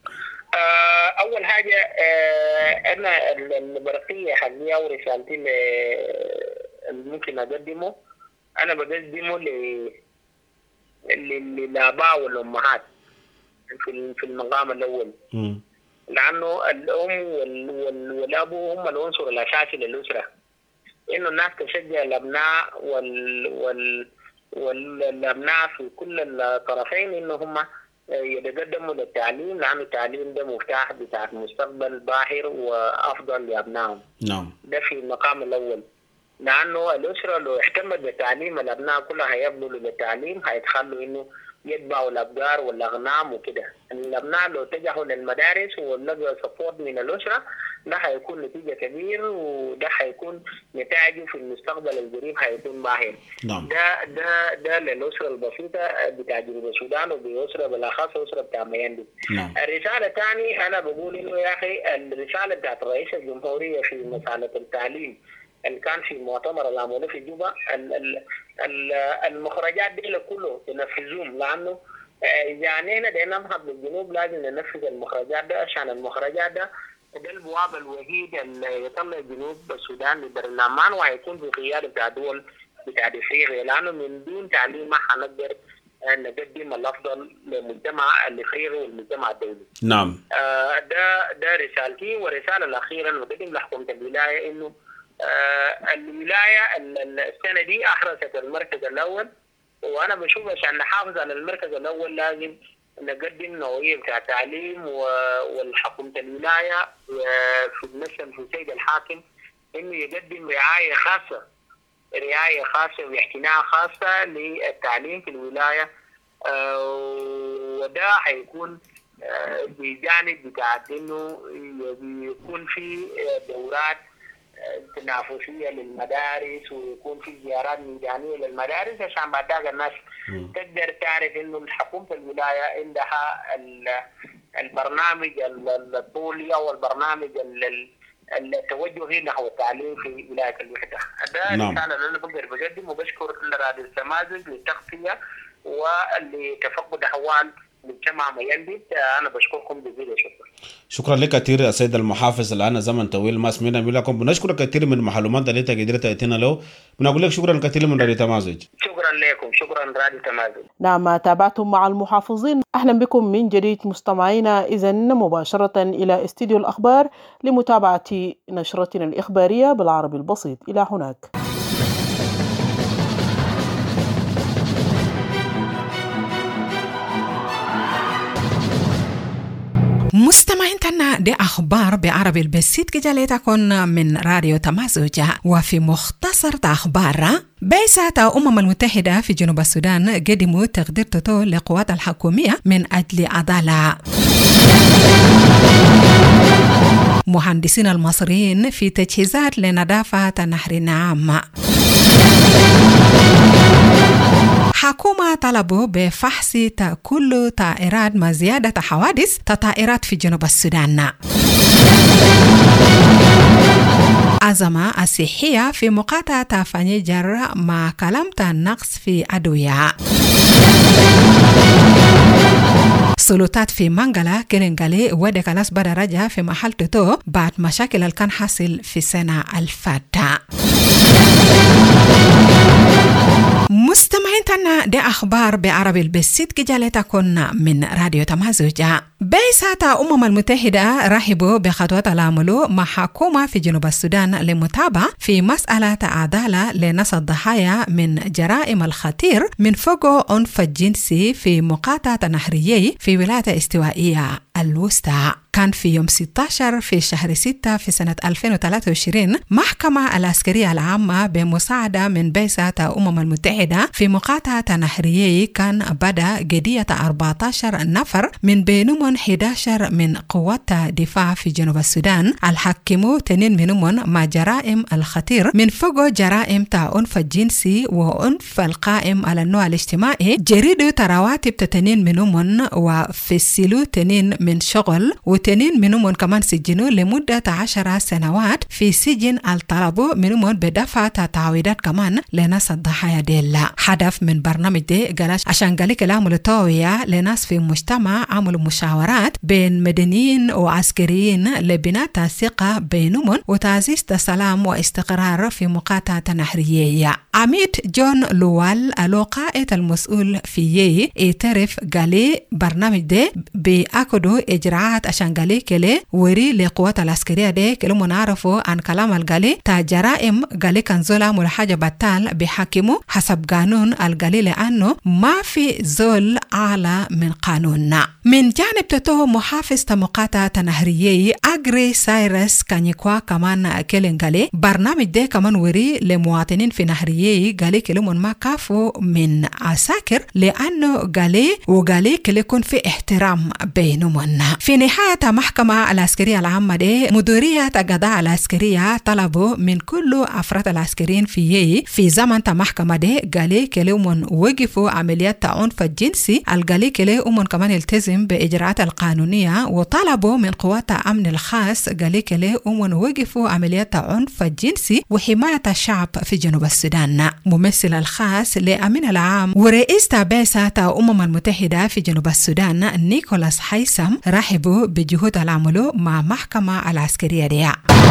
أول حاجة أنا البرقية حقيقة ورسالتي اللي ممكن أقدمه، أنا بقدمه للآباء والأمهات في المقام الأول. لأنه الأم والأب هم العنصر الأساسي للأسرة. إنه الناس تشجع الأبناء والأبناء في كل الطرفين إنه هم يتقدموا للتعليم، لأن التعليم ده مفتاح بتاع مستقبل باهر وأفضل لأبنائهم. ده في المقام الأول. لأنه الأسرة لو اهتمت بالتعليم الأبناء كلها هيقبلوا بالتعليم، هيتخلوا إنه يتبعوا الأبقار والأغنام وكده. الأبناء لو اتجهوا للمدارس ولقوا سبورت من الأسرة، ده هيكون نتيجة كبير، وده هيكون نتائجه في المستقبل القريب هيكون باهر. ده للأسرة البسيطة بتاع جنوب السودان، وبأسرة بالأخص أسرة بتاع مياندد. الرسالة الثانية أنا بقول إنه يا أخي الرسالة بتاعت رئيس الجمهورية في مسألة التعليم اللي كان في المؤتمر اللي عملوه في جوبا، المخرجات دي كله تنفذوهم. لأنه يعني هنا بدنا ننهض بالجنوب لازم ننفذ المخرجات ده، عشان المخرجات ده البوابة الوحيد اللي يطلع جنوب السودان لبر الأمان، وهيكون بقيادة بتاع دول بتاع إفريقيا. لأنه من دون تعليم ما هنقدر نقدم الأفضل للمجتمع الإفريقي والمجتمع الدولي. نعم. ده رسالتي. ورسالة الأخيرة نقدم لحكومة الولاية إنه الولاية السنة دي أحرزت المركز الأول، وأنا بشوف عشان نحافظ على المركز الأول لازم نقدم نوعية بتاع تعليم. والحكومة الولاية في المسلم في السيد الحاكم إنه يقدم رعاية خاصة واحتناء خاصة للتعليم في الولاية، وده هيكون بجانب بتاع انه يكون في دورات تنافسيه للمدارس ويكون في زيارات ميدانيه للمدارس عشان بعد الناس تقدر تعرف انه حكومه الولايه عندها البرنامج الطولي او البرنامج التوجهي نحو التعليم في ولايه الوحده. ده رساله اللي انا بقدر بقدم، وبشكر راديو التمازج للتغطيه ولتفقد احوال مجتمع ميندي. انا بشكركم جزيلا شكرا لك كثير السيد المحافظ. الان زمن طويل ما سمعنا منكم، بنشكرك كثير من المعلومات اللي قدرت تأتينا له. بنقول لك شكرا كثير من راديو تمازج. شكرا لكم، شكرا راديو تمازج. نعم، تابعتم مع المحافظين. اهلا بكم من جديد مستمعينا، اذا مباشره الى استديو الاخبار لمتابعه نشرتنا الاخباريه بالعربي البسيط. الى هناك. مستمعين تنا دي أخبار بعربي البسيط كجاليتكن من راديو تمازج. وفي مختصر أخبار بعثة الأمم المتحدة في جنوب السودان قدموا تقدير توتو لقوات الحكومية من أجل عدالة. مهندسين المصريين في تجهيزات لنظافة نهر النعام. حكومة طلبوا بفحص كل طائرات ما زيادة حوادث طائرات في جنوب السودان. أزمة الصحية في مقاطعة فنيجر مع كلمة النقص في أدوية. سلطات في منغلا كيرنغالي ودكالاس بدرجة في محل توتو بعد مشاكل اللي كان حاصل في سنة الفاتة. مستمعين تنا دي أخبار بعربي البسيط كجالتكن من راديو تمازج. بعثة الأمم المتحدة رحبوا بخطوات العمل مع حكومة في جنوب السودان لمتابعة في مسألة عدالة لنص الضحايا من جرائم الخطير من فوق عنف الجنسي في مقاطعة نهريي في ولاية استوائية الوسطى. كان في يوم 16 في شهر 6 في سنة 2023 محكمة العسكرية العامة بمساعدة من بعثة الأمم المتحدة في مقاطعة نهريي كان بدأ قضية 14 نفر من بينهم 11 من قوات دفاع في جنوب السودان الحكموا 2 منهم مع جرائم الخطير من فوق جرائم عنف الجنسي وعنف القائم على النوع الاجتماعي. جريدوا رواتب 2 منهم وفصلوا 2 من شغل وتنين منهم كمان سجنوا لمدة 10 سنوات في سجن الطلبوا منهم بدفع تعويضات كمان لناس الضحايا ديل. هدف من برنامج دي قالش عشان قالي كلام التوعية لناس في مجتمع عملوا مشاورات بين مدنيين وعسكريين لبناء الثقة بينهم وتعزيز السلام واستقرار في مقاطعة نهرية. عميد جون لوال القائد المسؤول في اعترف قالي برنامج دي بأكدوا إجراءات عشان قالي كلي وري لقوات العسكرية دي كلهم نعرفوا عن كلام القالي تا جرائم قالي كان زولا ملحاجة بطال بحكمه حسب قانون القالي لأنه ما في زول أعلى من قانوننا. من جانب تتو محافظ مقاطعة نهرية أجري سايرس كانيكوا كمان كلين قالي برنامج دي كمان وري لمواطنين في نهرية قالي كلهم ما كافوا من عساكر لأنه قالي كليكون في احترام بينهم. في نهاية محكمة العسكرية العامة دي مديرية القضاء العسكرية طلبوا من كل أفراد العسكريين في زمن محكمة دي قالي كلهم وقفوا عمليات عنف الجنسي القالي كلهم كمان التزم بإجراءات القانونية وطلبوا من قوات الأمن الخاص قالي كلهم وقفوا عمليات عنف الجنسي وحماية الشعب في جنوب السودان. ممثل الخاص لأمين العام ورئيس بعثة الأمم المتحدة في جنوب السودان نيكولاس هيثم رحبوا بجهود العمل مع محكمة العسكرية دي.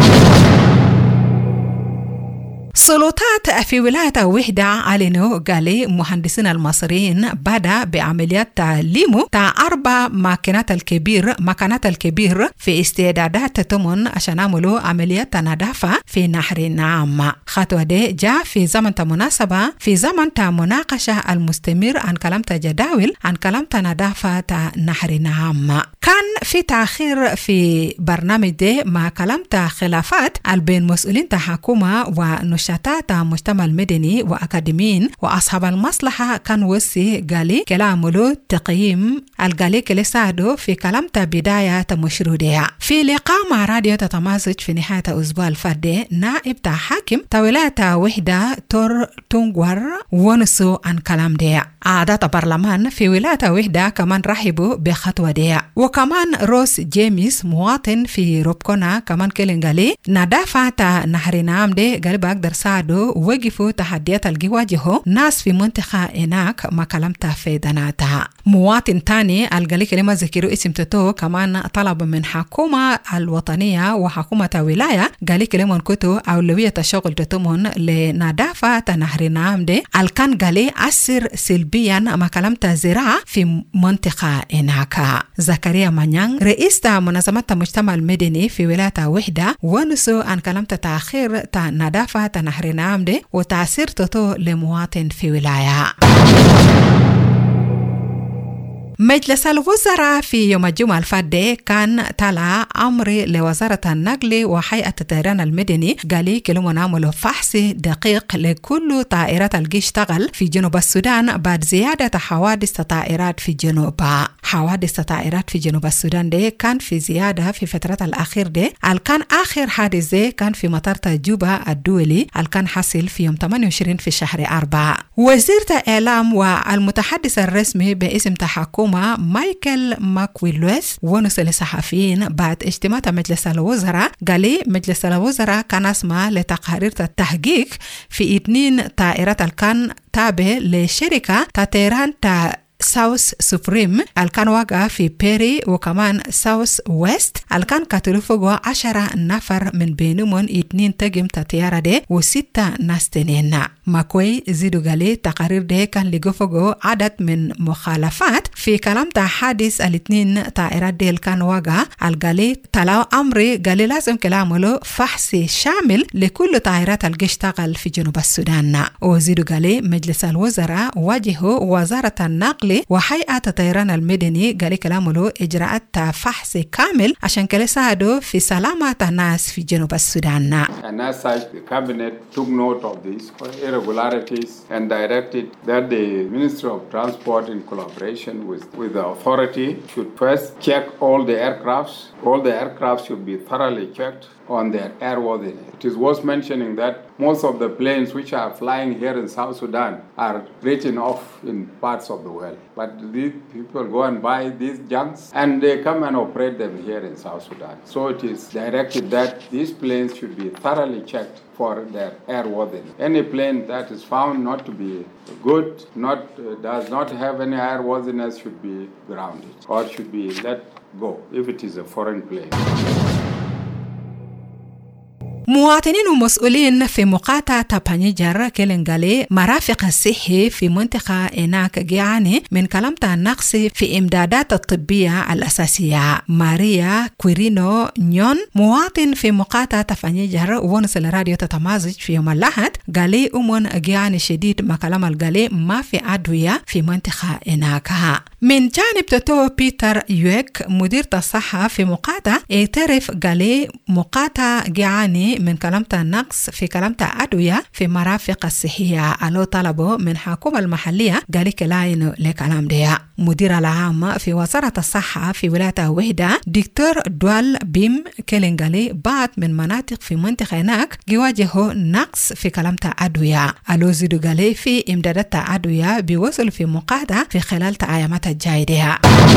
سلطات في ولاية وحدة أعلنوا قالي مهندسين المصريين بدأ بعمليات تعليمه 4 مكانات الكبير في استعدادات تتمن عشان يعملوا عمليات نظافة في نهر النعام. خطوة دي جاء في زمن مناسبة في زمن مناقشة المستمر عن كلام جداول عن كلام نظافة نهر النعام. كان في تأخير في برنامج دي مع كلام خلافات بين مسؤولين حكومة منشطات مجتمع المدني وأكاديميين وأصحاب المصلحة كان وسي قالي كلامه تقييم القالي كلي ساعدوا في كلامته بداية مشروعها. في لقاء مع راديو تتمازج في نهاية أسبوع الفردي نائب حاكم تولاة وحدة تور تونغور ونسو عن كلام دي. أعضاء برلمان في ولاية وحدة كمان رحبوا بخطوة دي. وكمان روس جيمس مواطن في روبكونا كمان كلنغالي ندافع نهر نام دي قال بقدر ساعدوا وقفوا تحديات الجواجهو ناس في منطقة هناك ما كلمتها في دناتها. مواطن تاني القالي كلمة ذكروا اسم تتو كمان طلب من حكومة الوطنية وحكومة ولاية قالي كلمة كتو أولوية شغل تتمون لندافع نهر نام دي الكان قالي أثر سلبيا ما كلمتها زراعة في منطقة هناك. زكريا مانيان رئيس منظمة المجتمع المدني في ولاية وحدة ونسو عن كلمة تأخير ندافع نهر نام دي وتأثير تتو لمواطن في ولاية. مجلس الوزراء في يوم الجمعة الفادي كان طلع أمر لوزارة النقل وهيئة الطيران المدني قالي كلمة نعمل فحص دقيق لكل طائرات اللي اشتغل في جنوب السودان بعد زيادة حوادث الطائرات في جنوب. حوادث الطائرات في جنوب السودان دي كان في زيادة في فترة الأخير دي. كان آخر حادث دي كان في مطار جوبا الدولي كان حصل في يوم 28 في شهر 4. وزير الإعلام والمتحدث الرسمي باسم تحكم مايكل ماكويلوس ونسل الصحفيين بعد اجتماع مجلس الوزراء قال مجلس الوزراء كان اسمه لتقارير التحقيق في 2 طائرات الكان تابع لشركة طيران ساوث سوبريم الكان واقع في بيري وكمان ساوث ويست الكان كتلفقوا 10 نفر من بينهم 2 تقيم تطيارة دي و6 ناس تنين. ماكوي زيدو قالي تقارير دي كان لقفقوا عدد من مخالفات في كلام حادث 2 طائرات دي الكان واقع القالي تلاو أمري قالي لازم كلامه فحص شامل لكل طائرات الاشتغل في جنوب السودان. وزيدو قالي مجلس الوزراء واجهوا وزارة النقل وهيئة الطيران المدني قال كلامه إجراءات فحص كامل عشان كده يساعدوا في سلامة الناس في جنوب السودان. And as such, the cabinet took note of these irregularities and directed that the Ministry of Transport in collaboration with the authority should first check all the aircrafts. All the aircrafts should be thoroughly checked on their airworthiness. It is worth mentioning that most of the planes which are flying here in South Sudan are written off in parts of the world. But these people go and buy these junks and they come and operate them here in South Sudan. So it is directed that these planes should be thoroughly checked for their airworthiness. Any plane that is found not to be good, does not have any airworthiness should be grounded or should be let go if it is a foreign plane. مواطنين ومسؤولين في مقاطعة بانيجر كيلنغالي مرافق الصحي في منطقة هناك يعاني من كلمة النقص في إمدادات الطبية الأساسية. ماريا كويرينو نيون مواطن في مقاطعة بانيجر ونسل راديو تتمازج في يوم الأحد قالي يعاني شديد ما كلام القالي ما في أدوية في منطقة هناك. من جانب تتو بيتر يوك مدير الصحة في مقاطعة اعترف قالي مقاطعة يعاني من كلمة النقص في كلمة أدوية في مرافق الصحية. ألو طلبوا من حكومة المحلية قالي كلاينو لكلام ديا. مدير العام في وزارة الصحة في ولاية وحدة دكتور دوال بيم كيلنغالي بعض من مناطق في منطقة هناك يواجهوا نقص في كلمة أدوية. ألو زيدو قالي في إمدادات أدوية بيوصل في مقاطعة في خلال أيامات الجاية.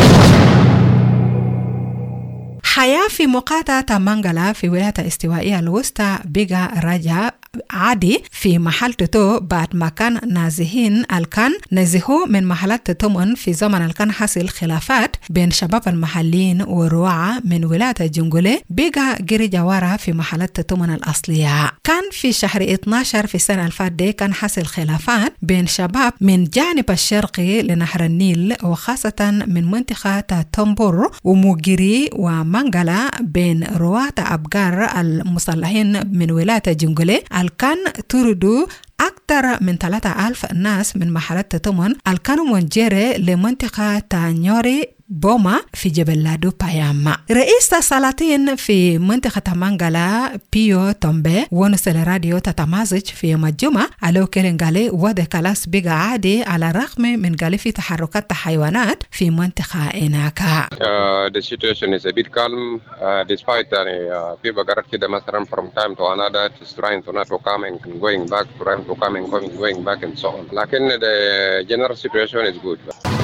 حياة في مقاطعة مانغالا في ولاية الاستوائية الوسطى بقى رجع عادي في محل تتو بعد ما كان نازحين الكان نزهوا من محلات تتمن في زمن الكان حصل خلافات بين شباب المحلين وروعة من ولاية جنجولي بقى جري جوارة في محلات تتمن الأصلية. كان في شهر 12 في السنة الفاتحة كان حصل خلافات بين شباب من جانب الشرقي لنهر النيل وخاصة من منطقة تومبور وموجيري ومانغالا بين رواة أبقار المصلحين من ولاية جنجولي الكان تردو أكثر من 3000 ناس من محلات تتمن الكانوا منجرة لمنطقة تانيوري بوما في جبل لادو باياما. رئيس السلاطين في منطقة مانغالا بيو تومبي ونسل راديو تتمازج في يوم الجمعة ألو كيلنغالي وده كلاس بيغا عادي على الرغم من غالي في تحركات حيوانات في منطقة إناكا. The situation is a bit calm despite people got كده مثلا from time to another just trying to not to come and going back, trying to come and going back and so on. لكن the general situation is good.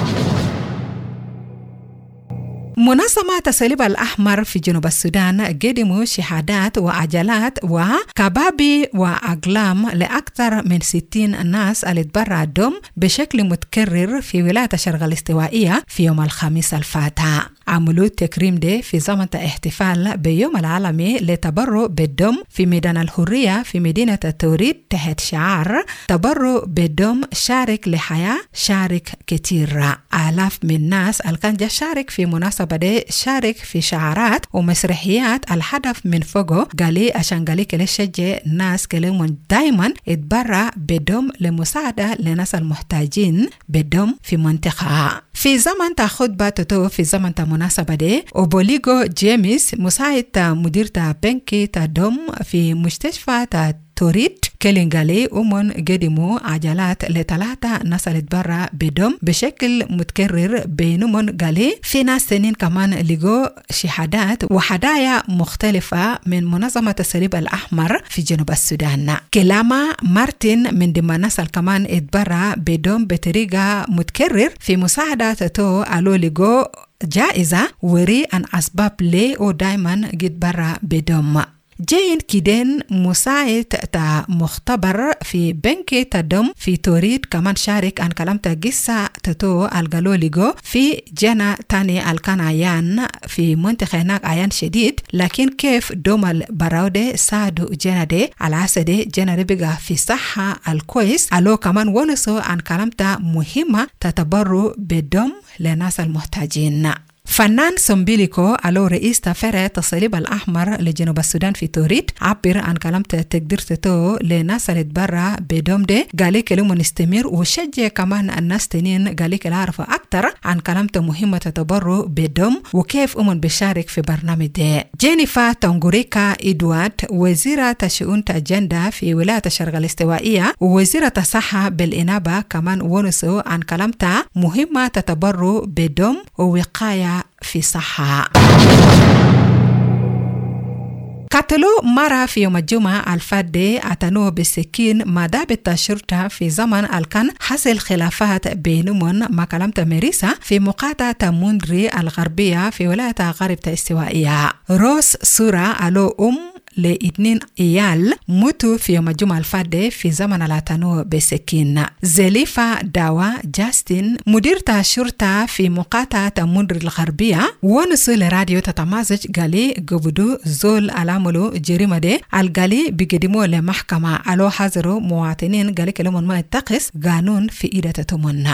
منظمة الصليب الأحمر في جنوب السودان قدموا شهادات وعجلات وكبابي وأقلام لأكثر من 60 ناس اللي تبرع الدم بشكل متكرر في ولاية الشرق الاستوائية في يوم الخميس الفاتح. عملوا التكريم ده في زمن احتفال بيوم العالمي لتبرع بالدم في ميدان الحرية في مدينة توريد تحت شعار تبرع بالدم شارك لحياة شارك كتير. آلاف من الناس اللي كان شارك في مناسبة ده شارك في شعارات ومسرحيات. الهدف من فوقه قالي عشان قالي كله شجع ناس كلهم دايما يتبرع بدم لمساعدة لناس المحتاجين بدم في منطقة. في زمن خطبة تتو في زمن مناسبة ده أوبوليغو جيمس مساعد مدير بنكي دم في مستشفى توريد كيلنغالي ومن قدموا عجلات لثلاثة ناس برا بدم بشكل متكرر بينهم. قالي في ناس سنين كمان لقوا شهادات وهدايا مختلفة من منظمة الصليب الأحمر في جنوب السودان. كلاما مارتن من ضمن الناس كمان اتبرع بدم بطريقة متكرر في مساعدة تو ألو لقوا جائزة وري عن أسباب ليه ودايما قد برا بدم. جين كيدين مساعد تا مختبر في بنك تدم في توريد كمان شارك عن كلام قصة تتو الغالوليغو في جنة تاني الكان عيان في منطقة هناك عيان شديد لكن كيف دوم البراودة ساعدوا جنة دي على عسد جنة دي بقى في صحة الكويس. ألو كمان ونسو عن كلام مهمة تتبرو بدم لناس المحتاجين. فنان سومبيليكو ألو رئيس فرقة الصليب الأحمر لجنوب السودان في توريد عبر عن كلام تقديرته لناس اللي تبرع بدم ده. قالي كلمه نستمر وشجع كمان الناس تنين. قالي كلا عرف أكتر عن كلامته مهمة تتبرع بدم وكيف بشارك في برنامج ده. جينيفا تونغوريكا إدوارد وزيرة شؤون أجندة في ولاية الشرق الاستوائية ووزيرة الصحة بالإنابة كمان ونسوا عن كلامته مهمة تتبرع بدم ووقاية في صحة. قتلوا مرة في يوم الجمعة الفادي أتنوه بالسكين مدابة الشرطة في زمن الكان حصل خلافات بينهم مع كلامة مريسا في مقاطعة موندري الغربية في ولاية غرب الاستوائية. روس سورة ألو لإثنين إيال موتوا في يوم الجمعة الفادي في زمن الاتنو بسكين. زليفا داوا جاستين مديرة الشرطة في مقاطعة موندري الغربية ونسو لراديو تتمازج قالي قبضوا زول العملو جريمة دي القالي بقدموا لمحكمة ألو حذروا مواطنين قالي كلمون ما يتقص قانون في إيدة تمنى.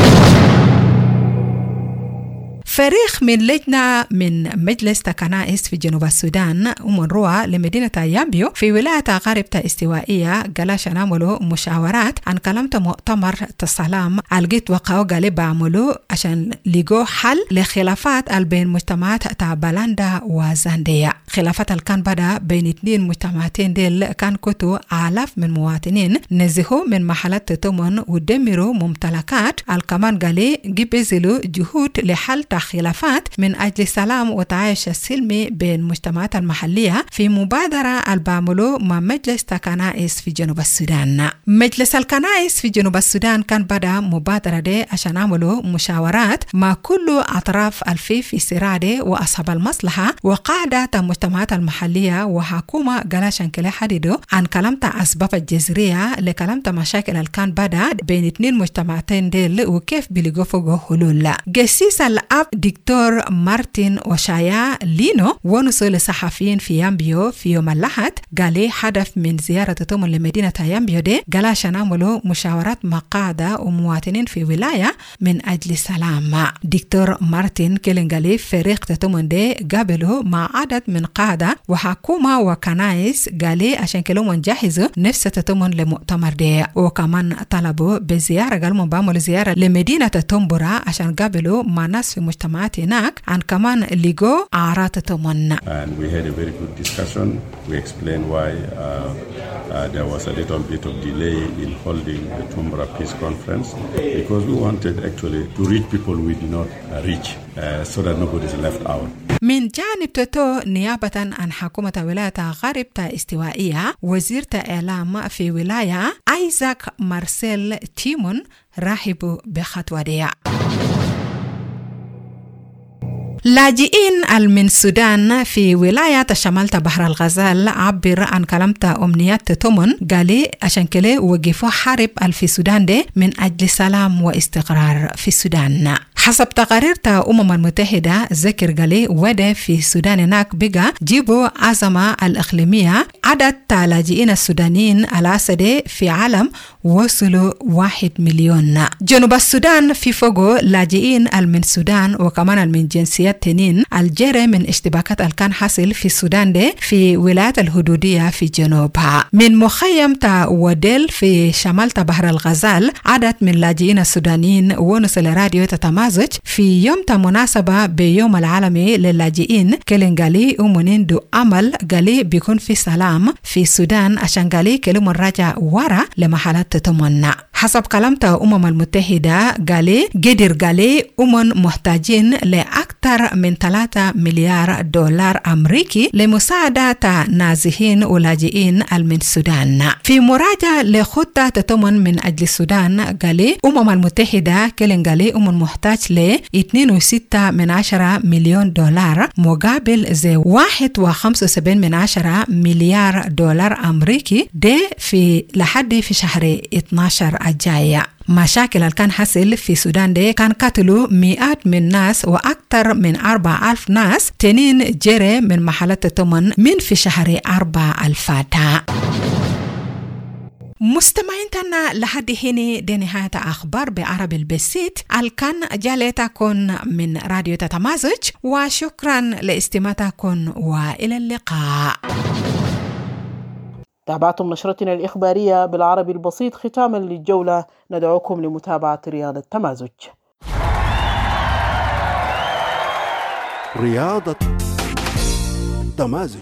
فريق من لجنة من مجلس كنائس في جنوب السودان ومن روى لمدينة يامبيو في ولاية غرب الاستوائية قالش نعملوا مشاورات عن كلامة مؤتمر السلام الجيت وقعوا قالي بعملوا عشان لقوا حل لخلافات بين مجتمعات تاع بلاندا وزاندية. خلافات كان بدأ بين اثنين مجتمعاتين ديل كان كتو آلاف من مواطنين نزهوا من محلات تمن ودمروا ممتلكات. الكمان قالي جبزلوا جهود لحل خلافات من أجل سلام وتعايش السلمي بين المجتمعات المحلية في مبادرة البعملو مع مجلس الكنائس في جنوب السودان. مجلس الكنائس في جنوب السودان كان بدأ مبادرة دي عشان عملوا مشاورات مع كل أطراف في سرادة وأصحاب المصلحة وقاعدة المجتمعات المحلية وحكومة قالاشان كلا حديدو عن كلامة أسباب الجذرية لكلامة مشاكل الكان بدأ بين اثنين مجتمعاتين ديل وكيف بيلقوا فوقه حلول. جسيس الأب دكتور مارتن وشايا لينو ونسو لصحفيين في يامبيو في يوم الأحد قالي هدف من زيارة تومون لمدينة يامبيو دي قال عشان عملوا مشاورات مع قادة ومواطنين في ولاية من أجل سلام. دكتور مارتن كيلنغالي فريق تومون دي قابلوا مع عدد من قادة وحكومة وكنائس قالي عشان كلهم جاهزوا نفس تومون لمؤتمر دي وكمان طلبوا بزيارة قالوا بعملوا زيارة لمدينة تومبورا عشان قابلوا مع ناس في المجتمعات هناك عن كمان لقوا أعراض تمنى. And we had a very good discussion. We explained why there was a little bit of delay in holding the Tumbra Peace Conference because we wanted actually to reach people we did not reach so that nobody is left out. من جانب توتو نيابة عن حكومة ولاية غرب استوائية وزير إعلام في ولاية آيزاك مارسيل تيمون رحبوا بخطوة دي. لاجئين من السودان في ولاية شمال بحر الغزال عبر عن كلمة أمنيات تومون قالي عشان كله وقفوا حرب في السودان دي من أجل سلام واستقرار في السودان. حسب تقارير المتحدة ذكر قالي وده في السودان هناك بقى جيبوا عظمة الإقليمية عدد اللاجئين السودانيين الأسد في عالم وصلوا 1 مليون. جنوب السودان في فوقه لاجئين من السودان وكمان من جنسيات تنين الجري من اشتباكات الكان حاصل في السودان دي في ولايات الحدودية في جنوبها. من مخيم ودل في شمال بحر الغزال عدد من لاجئين السودانيين ونصل راديو تتمازج في يوم مناسبة بيوم العالمي للاجئين كلين قالي ومنين دو عمل قالي بيكون في سلام في السودان عشان قالي كلهم راجع ورا لمحلات تتمنى. حسب كلامة المتحدة قالي قدر قالي محتاجين لأكثر من 3 مليار دولار أمريكي لمساعدة نازحين ولاجئين من السودان. في مراجعة لخطة تتمن من أجل السودان قالي المتحدة كلين قالي محتاج ل 2.6 مليون دولار مقابل زي 1.75 مليار دولار أمريكي دي في لحد في شهر 12 الجاية. مشاكل اللي كان حصل في السودان دي كان قتلوا مئات من الناس وأكثر من 4,000 ناس تنين جري من محلات التمن من في شهر 4 الفاتح. مستمعين تنا لحد هنا دي نهاية أخبار بعربي البسيط الكان جالتكم من راديو تتمازج وشكرا لاستماعتكم وإلى اللقاء. تابعتم نشرتنا الإخبارية بالعربي البسيط. ختاما للجولة ندعوكم لمتابعة رياضة تمازج. رياضة تمازج.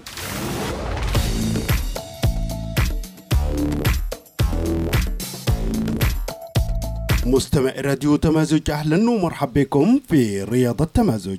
مستمع راديو تمازج، أهلا ومرحبا بكم في رياضة تمازج.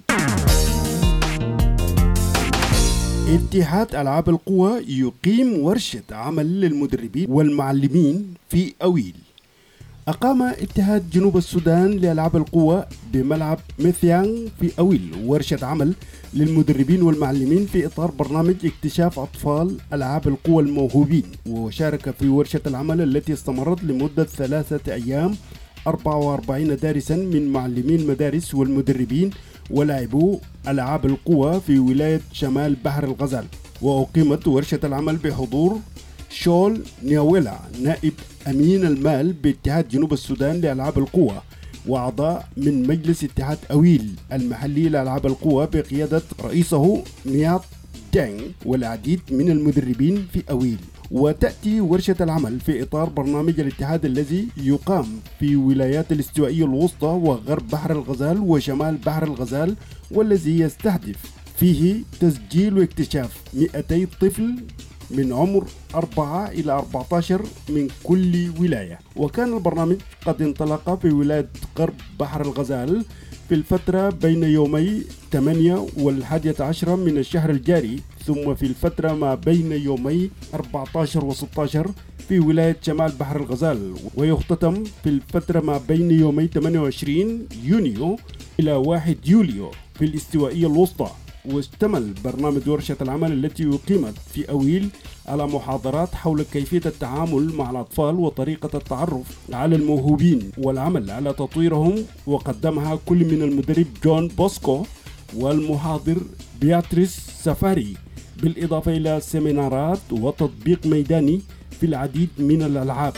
اتحاد ألعاب القوى يقيم ورشة عمل للمدربين والمعلمين في أويل. أقام اتحاد جنوب السودان لألعاب القوى بملعب ميثيانغ في أويل ورشة عمل للمدربين والمعلمين في إطار برنامج اكتشاف أطفال ألعاب القوى الموهوبين. وشارك في ورشة العمل التي استمرت لمدة 3 أيام 44 دارسا من معلمين المدارس والمدربين ولاعبو ألعاب القوى في ولاية شمال بحر الغزال. وأقيمت ورشة العمل بحضور شول نياويلا نائب أمين المال باتحاد جنوب السودان لألعاب القوى وأعضاء من مجلس اتحاد أويل المحلي لألعاب القوى بقيادة رئيسه نياط دانغ والعديد من المدربين في أويل. وتأتي ورشة العمل في إطار برنامج الاتحاد الذي يقام في ولايات الاستوائية الوسطى وغرب بحر الغزال وشمال بحر الغزال، والذي يستهدف فيه تسجيل واكتشاف 200 طفل من عمر 4 إلى 14 من كل ولاية. وكان البرنامج قد انطلق في ولاية غرب بحر الغزال في الفترة بين يومي 8 و11 من الشهر الجاري، ثم في الفترة ما بين يومي 14 و16 في ولاية شمال بحر الغزال، ويختتم في الفترة ما بين يومي 28 يونيو إلى 1 يوليو في الاستوائية الوسطى. واشتمل برنامج ورشة العمل التي أقيمت في أويل على محاضرات حول كيفية التعامل مع الأطفال وطريقة التعرف على الموهوبين والعمل على تطويرهم، وقدمها كل من المدرب جون بوسكو والمحاضر بياتريس سفاري، بالإضافة إلى سيمينارات وتطبيق ميداني في العديد من الألعاب.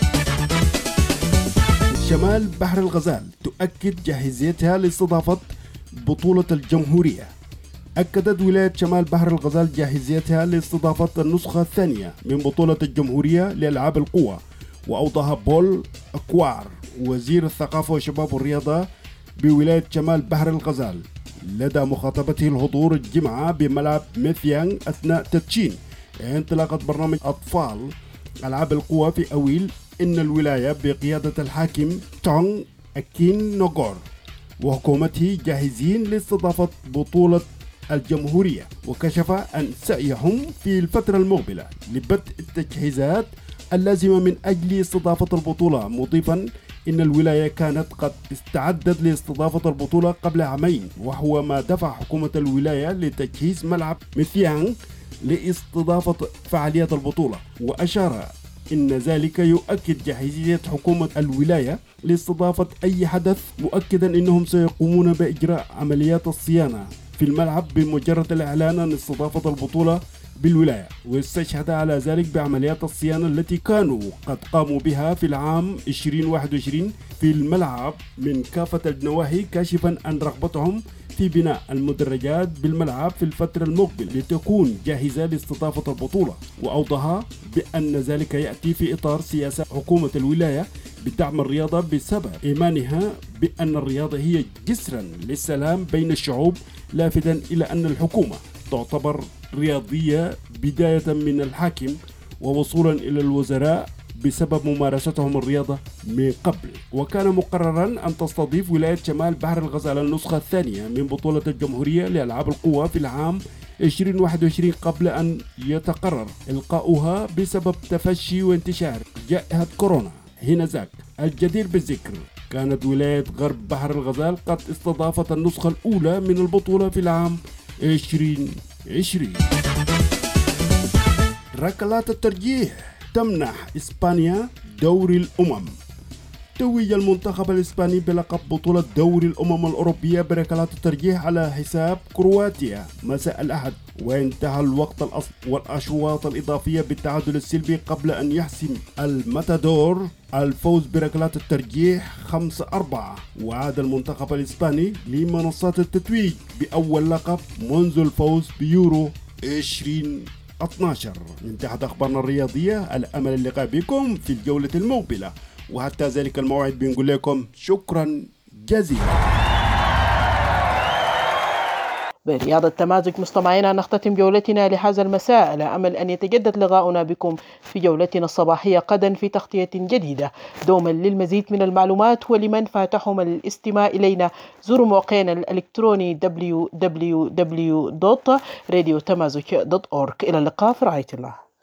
شمال بحر الغزال تؤكد جاهزيتها لاستضافة بطولة الجمهورية. أكدت ولاية شمال بحر الغزال جاهزيتها لاستضافة النسخة الثانية من بطولة الجمهورية لألعاب القوى. وأوضح بول أكوار وزير الثقافة والشباب والرياضة بولاية شمال بحر الغزال لدى مخاطبته الحضور الجمعة بملعب ميثيانغ أثناء تدشين انطلاقة برنامج أطفال ألعاب القوى في أويل إن الولاية بقيادة الحاكم تونغ أكين نوغور وحكومته جاهزين لاستضافة بطولة الجمهورية، وكشف عن سعيهم في الفترة المقبلة لبدء التجهيزات اللازمة من أجل استضافة البطولة، مضيفا إن الولاية كانت قد استعدت لاستضافة البطولة قبل عامين، وهو ما دفع حكومة الولاية لتجهيز ملعب ميثيانغ لاستضافة فعاليات البطولة. وأشار إن ذلك يؤكد جاهزية حكومة الولاية لاستضافة أي حدث، مؤكدا إنهم سيقومون بإجراء عمليات الصيانة في الملعب بمجرد الإعلان عن استضافة البطولة بالولاية. واستشهد على ذلك بعمليات الصيانة التي كانوا قد قاموا بها في العام 2021 في الملعب من كافة النواحي، كاشفا عن رغبتهم في بناء المدرجات بالملعب في الفترة المقبلة لتكون جاهزة لاستضافة البطولة. وأوضح بأن ذلك يأتي في إطار سياسة حكومة الولاية بدعم الرياضة بسبب إيمانها بأن الرياضة هي جسرا للسلام بين الشعوب، لافتا إلى أن الحكومة تعتبر رياضية بداية من الحاكم ووصولا إلى الوزراء بسبب ممارستهم الرياضة من قبل. وكان مقررا أن تستضيف ولاية شمال بحر الغزال النسخة الثانية من بطولة الجمهورية لألعاب القوى في العام 2021 قبل أن يتقرر إلقاؤها بسبب تفشي وانتشار جائحة كورونا. هنذاك الجدير بالذكر كانت ولاية غرب بحر الغزال قد استضافت النسخة الأولى من البطولة في العام 2020. ركلات الترجيح تمنح إسبانيا دوري الأمم. توج المنتخب الإسباني بلقب بطولة دوري الأمم الأوروبية بركلات الترجيح على حساب كرواتيا مساء الأحد، وانتهى الوقت والأشواط الإضافية بالتعادل السلبي قبل أن يحسم الماتادور الفوز بركلات الترجيح 5-4. وعاد المنتخب الإسباني لمنصات التتويج بأول لقب منذ الفوز بيورو 2012. انتهت أخبارنا الرياضية، على أمل اللقاء بكم في الجولة المقبلة، وحتى ذلك الموعد بنقول لكم شكرا جزيلا. برياض التمازج مستمعينا نختتم جولتنا لهذا المساء، على أمل أن يتجدد لقاؤنا بكم في جولتنا الصباحية غدا في تغطية جديدة. دوما للمزيد من المعلومات ولمن فاتحهم الاستماع إلينا زوروا موقعنا الإلكتروني www.radiotamazuk.org. إلى اللقاء في رعاية الله.